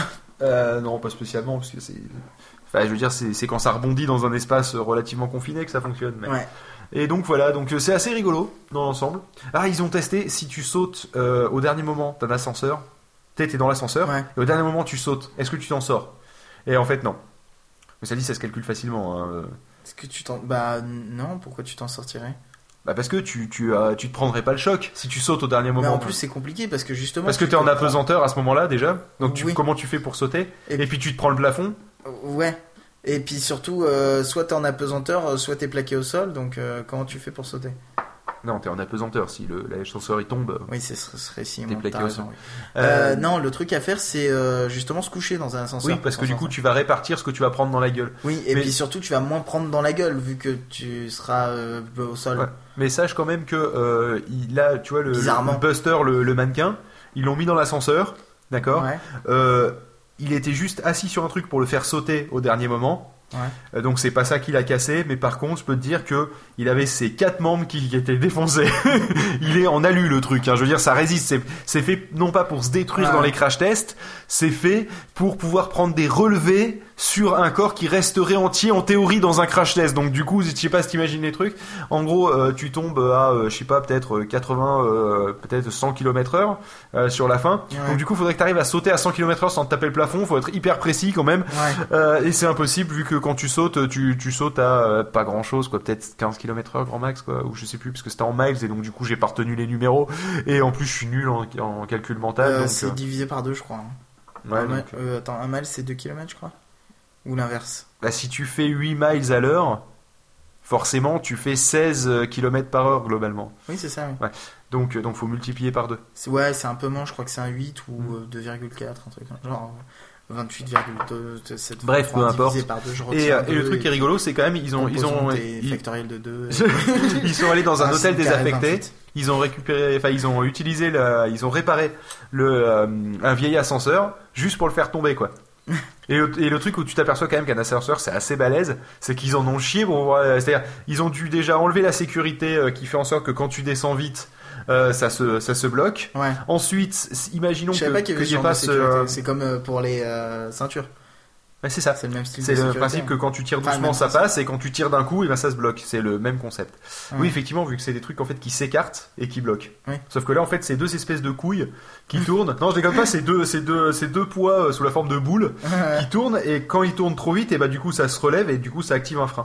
Euh, non, pas spécialement parce que c'est. Enfin, je veux dire, c'est, c'est quand ça rebondit dans un espace relativement confiné que ça fonctionne. Mais... Ouais. Et donc voilà, donc euh, c'est assez rigolo dans l'ensemble. Ah, ils ont testé si tu sautes euh, au dernier moment d'un ascenseur, t'es, t'es dans l'ascenseur, Ouais. et au dernier moment tu sautes, est-ce que tu t'en sors? Et en fait, non. Mais ça dit, ça se calcule facilement. Hein. Est-ce que tu t'en. Bah non, pourquoi tu t'en sortirais? Bah parce que tu, tu, euh, tu te prendrais pas le choc si tu sautes au dernier moment. Mais en plus, c'est compliqué parce que justement. parce que tu t'es en te prends- apesanteur à ce moment-là déjà. Donc tu, Oui. comment tu fais pour sauter? Et Et puis tu te prends le plafond. Ouais. Et puis surtout, euh, soit t'es en apesanteur, euh, soit t'es plaqué au sol, donc euh, comment tu fais pour sauter? Non, t'es en apesanteur. Si le, l'ascenseur il tombe. Oui, ce serait, ce serait si T'es plaqué t'as au raison, sol. oui. Euh, Euh, non, le truc à faire, c'est euh, justement se coucher dans un ascenseur. Oui, parce que du coup, Ascenseur. tu vas répartir ce que tu vas prendre dans la gueule. Oui, et Mais- puis surtout, tu vas moins prendre dans la gueule vu que tu seras euh, au sol. Ouais. Mais sache quand même que euh, il a, tu vois, le, Bizarrement. le Buster, le, le mannequin, ils l'ont mis dans l'ascenseur, d'accord. Ouais. Euh, il était juste assis sur un truc pour le faire sauter au dernier moment. Ouais. Euh, donc c'est pas ça qui l'a cassé, mais par contre, je peux te dire que il avait ses quatre membres qui, qui étaient défoncés. Il est en alu le truc. Hein. Je veux dire, ça résiste. C'est, c'est fait non pas pour se détruire Ouais. dans les crash tests, c'est fait pour pouvoir prendre des relevés sur un corps qui resterait entier en théorie dans un crash test. Donc du coup, je sais pas si t'imagines les trucs. En gros, euh, tu tombes à, euh, je sais pas, peut-être quatre-vingts, euh, peut-être cent kilomètres heure euh, sur la fin. Ouais. Donc du coup, faudrait que t'arrives à sauter à cent kilomètres heure sans te taper le plafond. Faut être hyper précis quand même. Ouais. Euh, et c'est impossible vu que quand tu sautes, tu, tu sautes à euh, pas grand chose, quoi, peut-être quinze kilomètres heure grand max, quoi, ou je sais plus, parce que c'était en miles et donc du coup j'ai pas retenu les numéros. Et en plus, je suis nul en, en calcul mental. Euh, donc, c'est euh, divisé par deux, je crois. hein. ouais, un, donc, mile, euh, attends, un mile, c'est deux kilomètres, je crois. Ou l'inverse. bah, si tu fais huit miles à l'heure, forcément tu fais seize kilomètres par heure globalement. Oui, c'est ça. Oui. Donc, euh, donc faut multiplier par deux. C'est, ouais, c'est un peu moins, je crois que c'est un huit ou Mm. euh, deux virgule quatre, un truc comme- genre euh, vingt-huit virgule deux, sept, Bref, peu importe. divisé par deux, je Et, retiens euh, et le deux, truc qui est rigolo, c'est quand même ils ont ils ont composante et ils, factoriel de deux. ils sont allés dans un Ah, hôtel c'est carré désaffecté. vingt-huit. Ils ont récupéré, enfin ils ont utilisé, la, ils ont réparé le euh, un vieil ascenseur juste pour le faire tomber quoi. Et le, et le truc où tu t'aperçois quand même qu'un ascenseur c'est assez balèze, c'est qu'ils en ont chié pour voir, c'est-à-dire ils ont dû déjà enlever la sécurité euh, qui fait en sorte que quand tu descends vite, euh, ça se ça se bloque. Ouais. Ensuite, s- imaginons Je que savais pas qu'il y avait qu'il y ce ait genre pas de ce, sécurité. euh, C'est comme euh, pour les euh, ceintures. ouais, c'est ça. C'est le même style C'est de le sécurité. principe que quand tu tires Enfin, doucement même ça principe. passe et quand tu tires d'un coup et ben ça se bloque. C'est le même concept. Ouais. Oui effectivement vu que c'est des trucs en fait qui s'écartent et qui bloquent. Oui. Sauf que là en fait c'est deux espèces de couilles qui tournent. Non je déconne pas, c'est deux c'est deux c'est deux poids euh, sous la forme de boules Ouais. qui tournent et quand ils tournent trop vite et bah du coup ça se relève et du coup ça active un frein.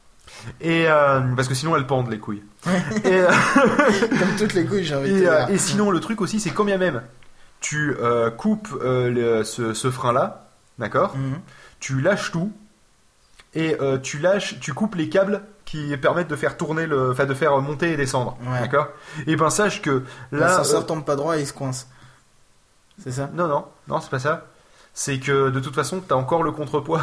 Et euh, parce que sinon elles pendent les couilles. et, euh, Comme toutes les couilles, j'ai envie de te et, euh, dire. et sinon le truc aussi c'est quand bien même tu euh, coupes euh, le- ce, ce frein là, d'accord? Mhm. Tu lâches tout et euh, tu lâches, tu coupes les câbles qui permettent de faire tourner le, enfin de faire monter et descendre, Ouais. d'accord. Et ben sache que là, L'ascenseur euh, tombe pas droit et il se coince. C'est ça? non non non c'est pas ça. C'est que de toute façon t'as encore le contrepoids.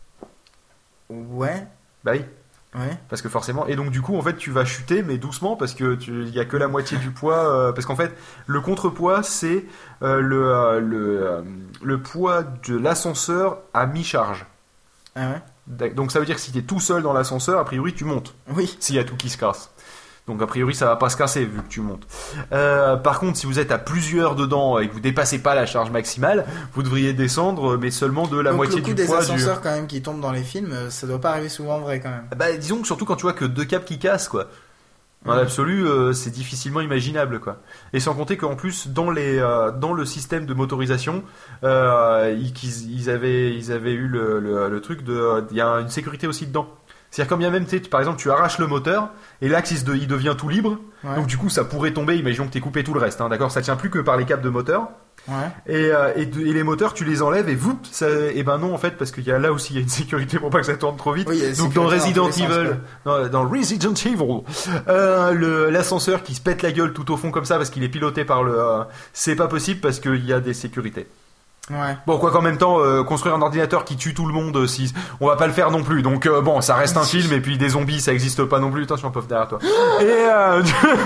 Ouais. Bah oui, Ouais. parce que forcément. Et donc du coup en fait tu vas chuter mais doucement parce que tu, il y a que la moitié du poids. euh, parce qu'en fait le contrepoids c'est euh, le euh, le euh, le poids de l'ascenseur à mi-charge. Ah ouais. Donc ça veut dire que si t'es tout seul dans l'ascenseur, a priori tu montes. Oui. S'il y a tout qui se casse. Donc a priori ça va pas se casser vu que tu montes. Euh, par contre, si vous êtes à plusieurs dedans et que vous dépassez pas la charge maximale, vous devriez descendre, mais seulement de la Donc, moitié le coup du des poids ascenseurs du. quand même qui tombent dans les films, euh, ça doit pas arriver souvent en vrai quand même. Bah disons que surtout quand tu vois que deux câbles qui cassent quoi. Dans Mhm. l'absolu, euh, c'est difficilement imaginable quoi. Et sans compter qu'en plus dans les euh, dans le système de motorisation, euh, ils, qu'ils- ils avaient ils avaient eu le, le, le truc de il y a une sécurité aussi dedans. C'est-à-dire quand bien même tu sais, par exemple tu arraches le moteur et l'axe il, se de- il devient tout libre, Ouais. donc du coup ça pourrait tomber. Imaginons que t'aies coupé tout le reste, hein, d'accord, ça tient plus que par les câbles de moteur. Ouais. Et, euh, et, de- et les moteurs, tu les enlèves et vous, ça, et ben non en fait parce qu'il y a là aussi il y a une sécurité pour pas que ça tourne trop vite. Oui, il y a des Donc dans sécurités dans Resident tous les Evil, sens, dans, dans Resident Evil, euh, le, l'ascenseur qui se pète la gueule tout au fond comme ça parce qu'il est piloté par le, euh, c'est pas possible parce qu'il y a des sécurités. Ouais. Bon quoi qu'en même temps euh, construire un ordinateur qui tue tout le monde, euh, si on va pas le faire non plus. Donc euh, bon, ça reste un film et puis des zombies ça existe pas non plus. Attention, pauvre derrière toi. Et euh,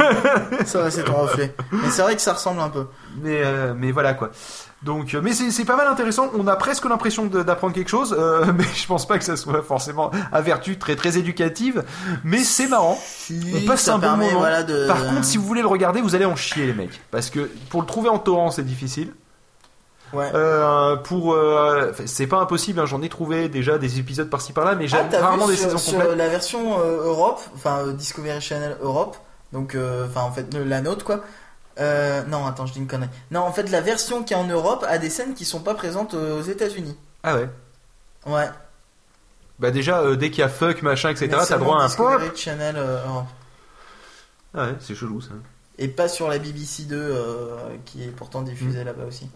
Ça va, c'est ton reflet. Mais c'est vrai que ça ressemble un peu. mais euh, mais voilà quoi. Donc, euh, mais c'est, c'est pas mal intéressant. On a presque l'impression de, d'apprendre quelque chose, euh, mais je pense pas que ça soit forcément à vertu très très éducative. Mais c'est marrant. On passe ça un bon permet, moment. voilà, de... Par contre, si vous voulez le regarder, vous allez en chier les mecs, parce que pour le trouver en torrent, c'est difficile. Ouais. Euh, pour, euh, c'est pas impossible. Hein, j'en ai trouvé déjà des épisodes par-ci par-là, mais j'ai Ah, t'as rarement vu des sur, saisons sur complètes. la version euh, Europe, enfin euh, Discovery Channel Europe, donc euh, enfin en fait euh, la nôtre quoi. Euh, non, attends, je dis une connerie. Non, en fait la version qui est en Europe a des scènes qui sont pas présentes euh, aux États-Unis. Ah ouais. Ouais. Bah déjà, euh, dès qu'il y a fuck machin, et cetera, Mais t'as seulement droit à un Discovery pop. Channel euh, Europe. Ah ouais, c'est chelou ça. Et pas sur la B B C deux euh, qui est pourtant diffusée Mm. là-bas aussi.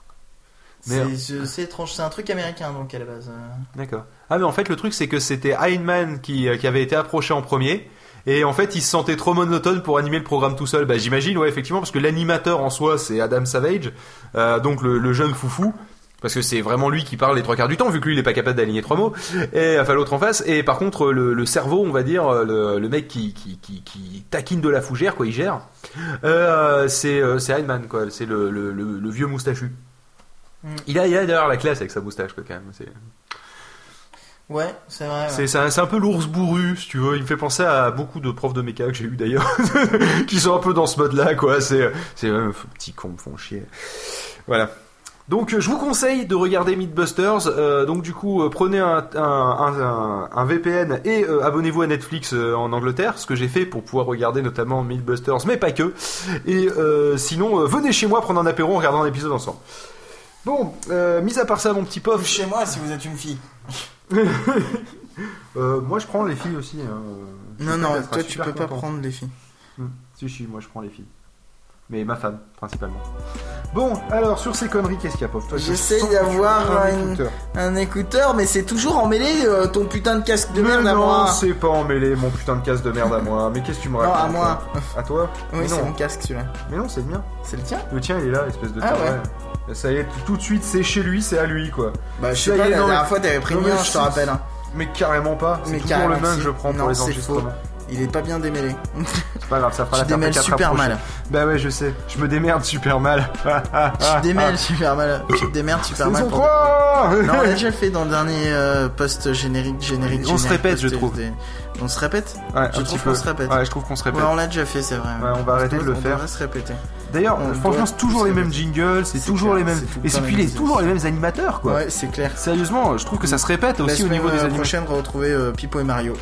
Mais- C'est, c'est, c'est étrange, c'est un truc américain donc à la base. euh. D'accord. Ah mais en fait le truc c'est que c'était Iron Man qui, euh, qui avait été approché en premier et en fait il se sentait trop monotone pour animer le programme tout seul. Bah j'imagine ouais effectivement parce que l'animateur en soi c'est Adam Savage, euh, donc le, le jeune foufou. Parce que c'est vraiment lui qui parle les trois quarts du temps, vu que lui il est pas capable d'aligner trois mots, et enfin l'autre en face. Et par contre le, le cerveau, on va dire, le, le mec qui, qui, qui, qui taquine de la fougère, quoi, il gère. Euh, c'est euh, c'est Iron Man, quoi. C'est le, le, le, le vieux moustachu. Mm. Il a, il a d'ailleurs la classe avec sa moustache, quoi, quand même. C'est, Ouais, c'est vrai. Ouais. c'est, c'est, un, c'est un peu l'ours bourru, si tu veux. Il me fait penser à beaucoup de profs de méca que j'ai eu d'ailleurs, qui sont un peu dans ce mode-là, quoi. C'est, c'est euh, petits cons me font chier. Voilà. Donc je vous conseille de regarder Mythbusters. Euh, donc du coup, euh, prenez un, un, un, un V P N et euh, abonnez-vous à Netflix euh, en Angleterre, ce que j'ai fait pour pouvoir regarder notamment Mythbusters, mais pas que. Et euh, sinon, euh, venez chez moi prendre un apéro en regardant un épisode ensemble. Bon, euh, mis à part ça, mon petit pauvre. Chez moi si vous êtes une fille. euh, moi, je prends les filles aussi. Hein. Non, J'espère non, qu'elle sera toi tu super peux pas contente. prendre les filles. Hmm. Si, si, moi je prends les filles. Mais ma femme, principalement. Bon, alors, sur ces conneries, qu'est-ce qu'il y a, pauvre toi? Je J'essaye sens que tu d'avoir prends un une- écouteur. Un écouteur, mais c'est toujours emmêlé euh, ton putain de casque de Mais merde à non, moi. c'est pas emmêlé, mon putain de casque de merde à moi. Mais qu'est-ce que tu me Non, racontes? à moi. toi À toi? Oui, Mais c'est non. mon casque celui-là. Mais non, c'est le mien. C'est le tien? Le tien, il est là, espèce de Ah taré. ouais. Ça y est, tout de suite, c'est chez lui, c'est à lui, quoi. Bah, je Ça sais y pas, est, la non, dernière mais- fois t'avais pris non, le mais mien, je te c'est- rappelle. Hein. Mais carrément pas. C'est Mais toujours carrément le même si. que je prends Non, pour les c'est enregistrements. faux. Il est pas bien démêlé. C'est pas grave, ça fera Tu la faire démêles quatre super approches. mal. Bah ouais, je sais. Je me démerde super mal. Tu te démêles super mal. Tu te démerdes super mal. Saison pour- trois. Non, on l'a déjà fait dans le dernier euh, post générique, générique. On se générique, répète, je post- trouve. des- On se répète Ouais, un Je petit trouve peu. qu'on se répète. Ouais, je trouve qu'on se répète. Ouais, on l'a déjà fait, c'est vrai. Ouais, on va arrêter de le on faire. devrait se répéter. D'ailleurs, On franchement, doit c'est toujours se les mêmes répéter. jingles, c'est C'est toujours clair, les mêmes. c'est tout le Et temps c'est les puis mêmes les toujours les mêmes animateurs, quoi. Ouais, c'est clair. Sérieusement, je trouve que ça se répète La aussi au niveau des semaine animateurs. prochaine, retrouver euh, Pipo et Mario.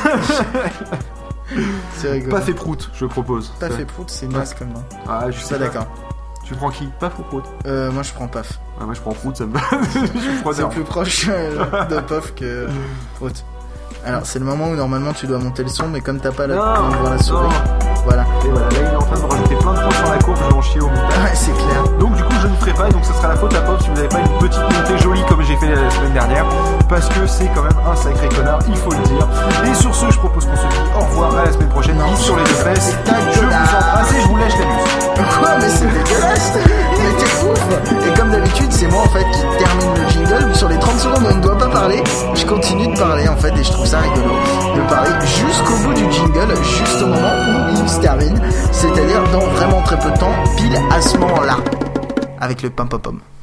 C'est rigolo. Pas fait prout, je propose. Pas fait prout, c'est naze comme nom. Ah, je Je suis sais pas d'accord. Tu prends qui? Paf ou prout? Euh, moi je prends Paf. Ah, moi je prends prout, ça me va. Je suis C'est preneur. plus proche euh, de Paf que Prout. Alors c'est le moment où normalement tu dois monter le son, mais comme t'as pas la, Non, on voit la souris. non. Voilà. Et voilà, là il est en train de rajouter plein de points sur la courbe, je vais en chier au montage. Ouais, c'est clair. Donc du coup je ne ferai pas, et donc ce sera la faute à Pop si vous n'avez pas une petite montée jolie comme j'ai fait la semaine dernière, parce que c'est quand même un sacré connard, il faut le dire. Et sur ce, je propose qu'on se dit au revoir à la semaine prochaine. Non, Bis sur les deux fesses. c'est ta Je vous gueulasse. embrasse et je vous lâche la muse. Quoi, mais c'est dégueulasse. Mais t'es ouf. Et comme d'habitude, c'est moi en fait qui termine le jingle. Sur les trente secondes où on ne doit pas parler, je continue de parler en fait, et je trouve ça rigolo de parler jusqu'au bout du jingle, juste au moment où il se termine, c'est-à-dire dans vraiment très peu de temps, pile à ce moment-là, avec le pam pam pam.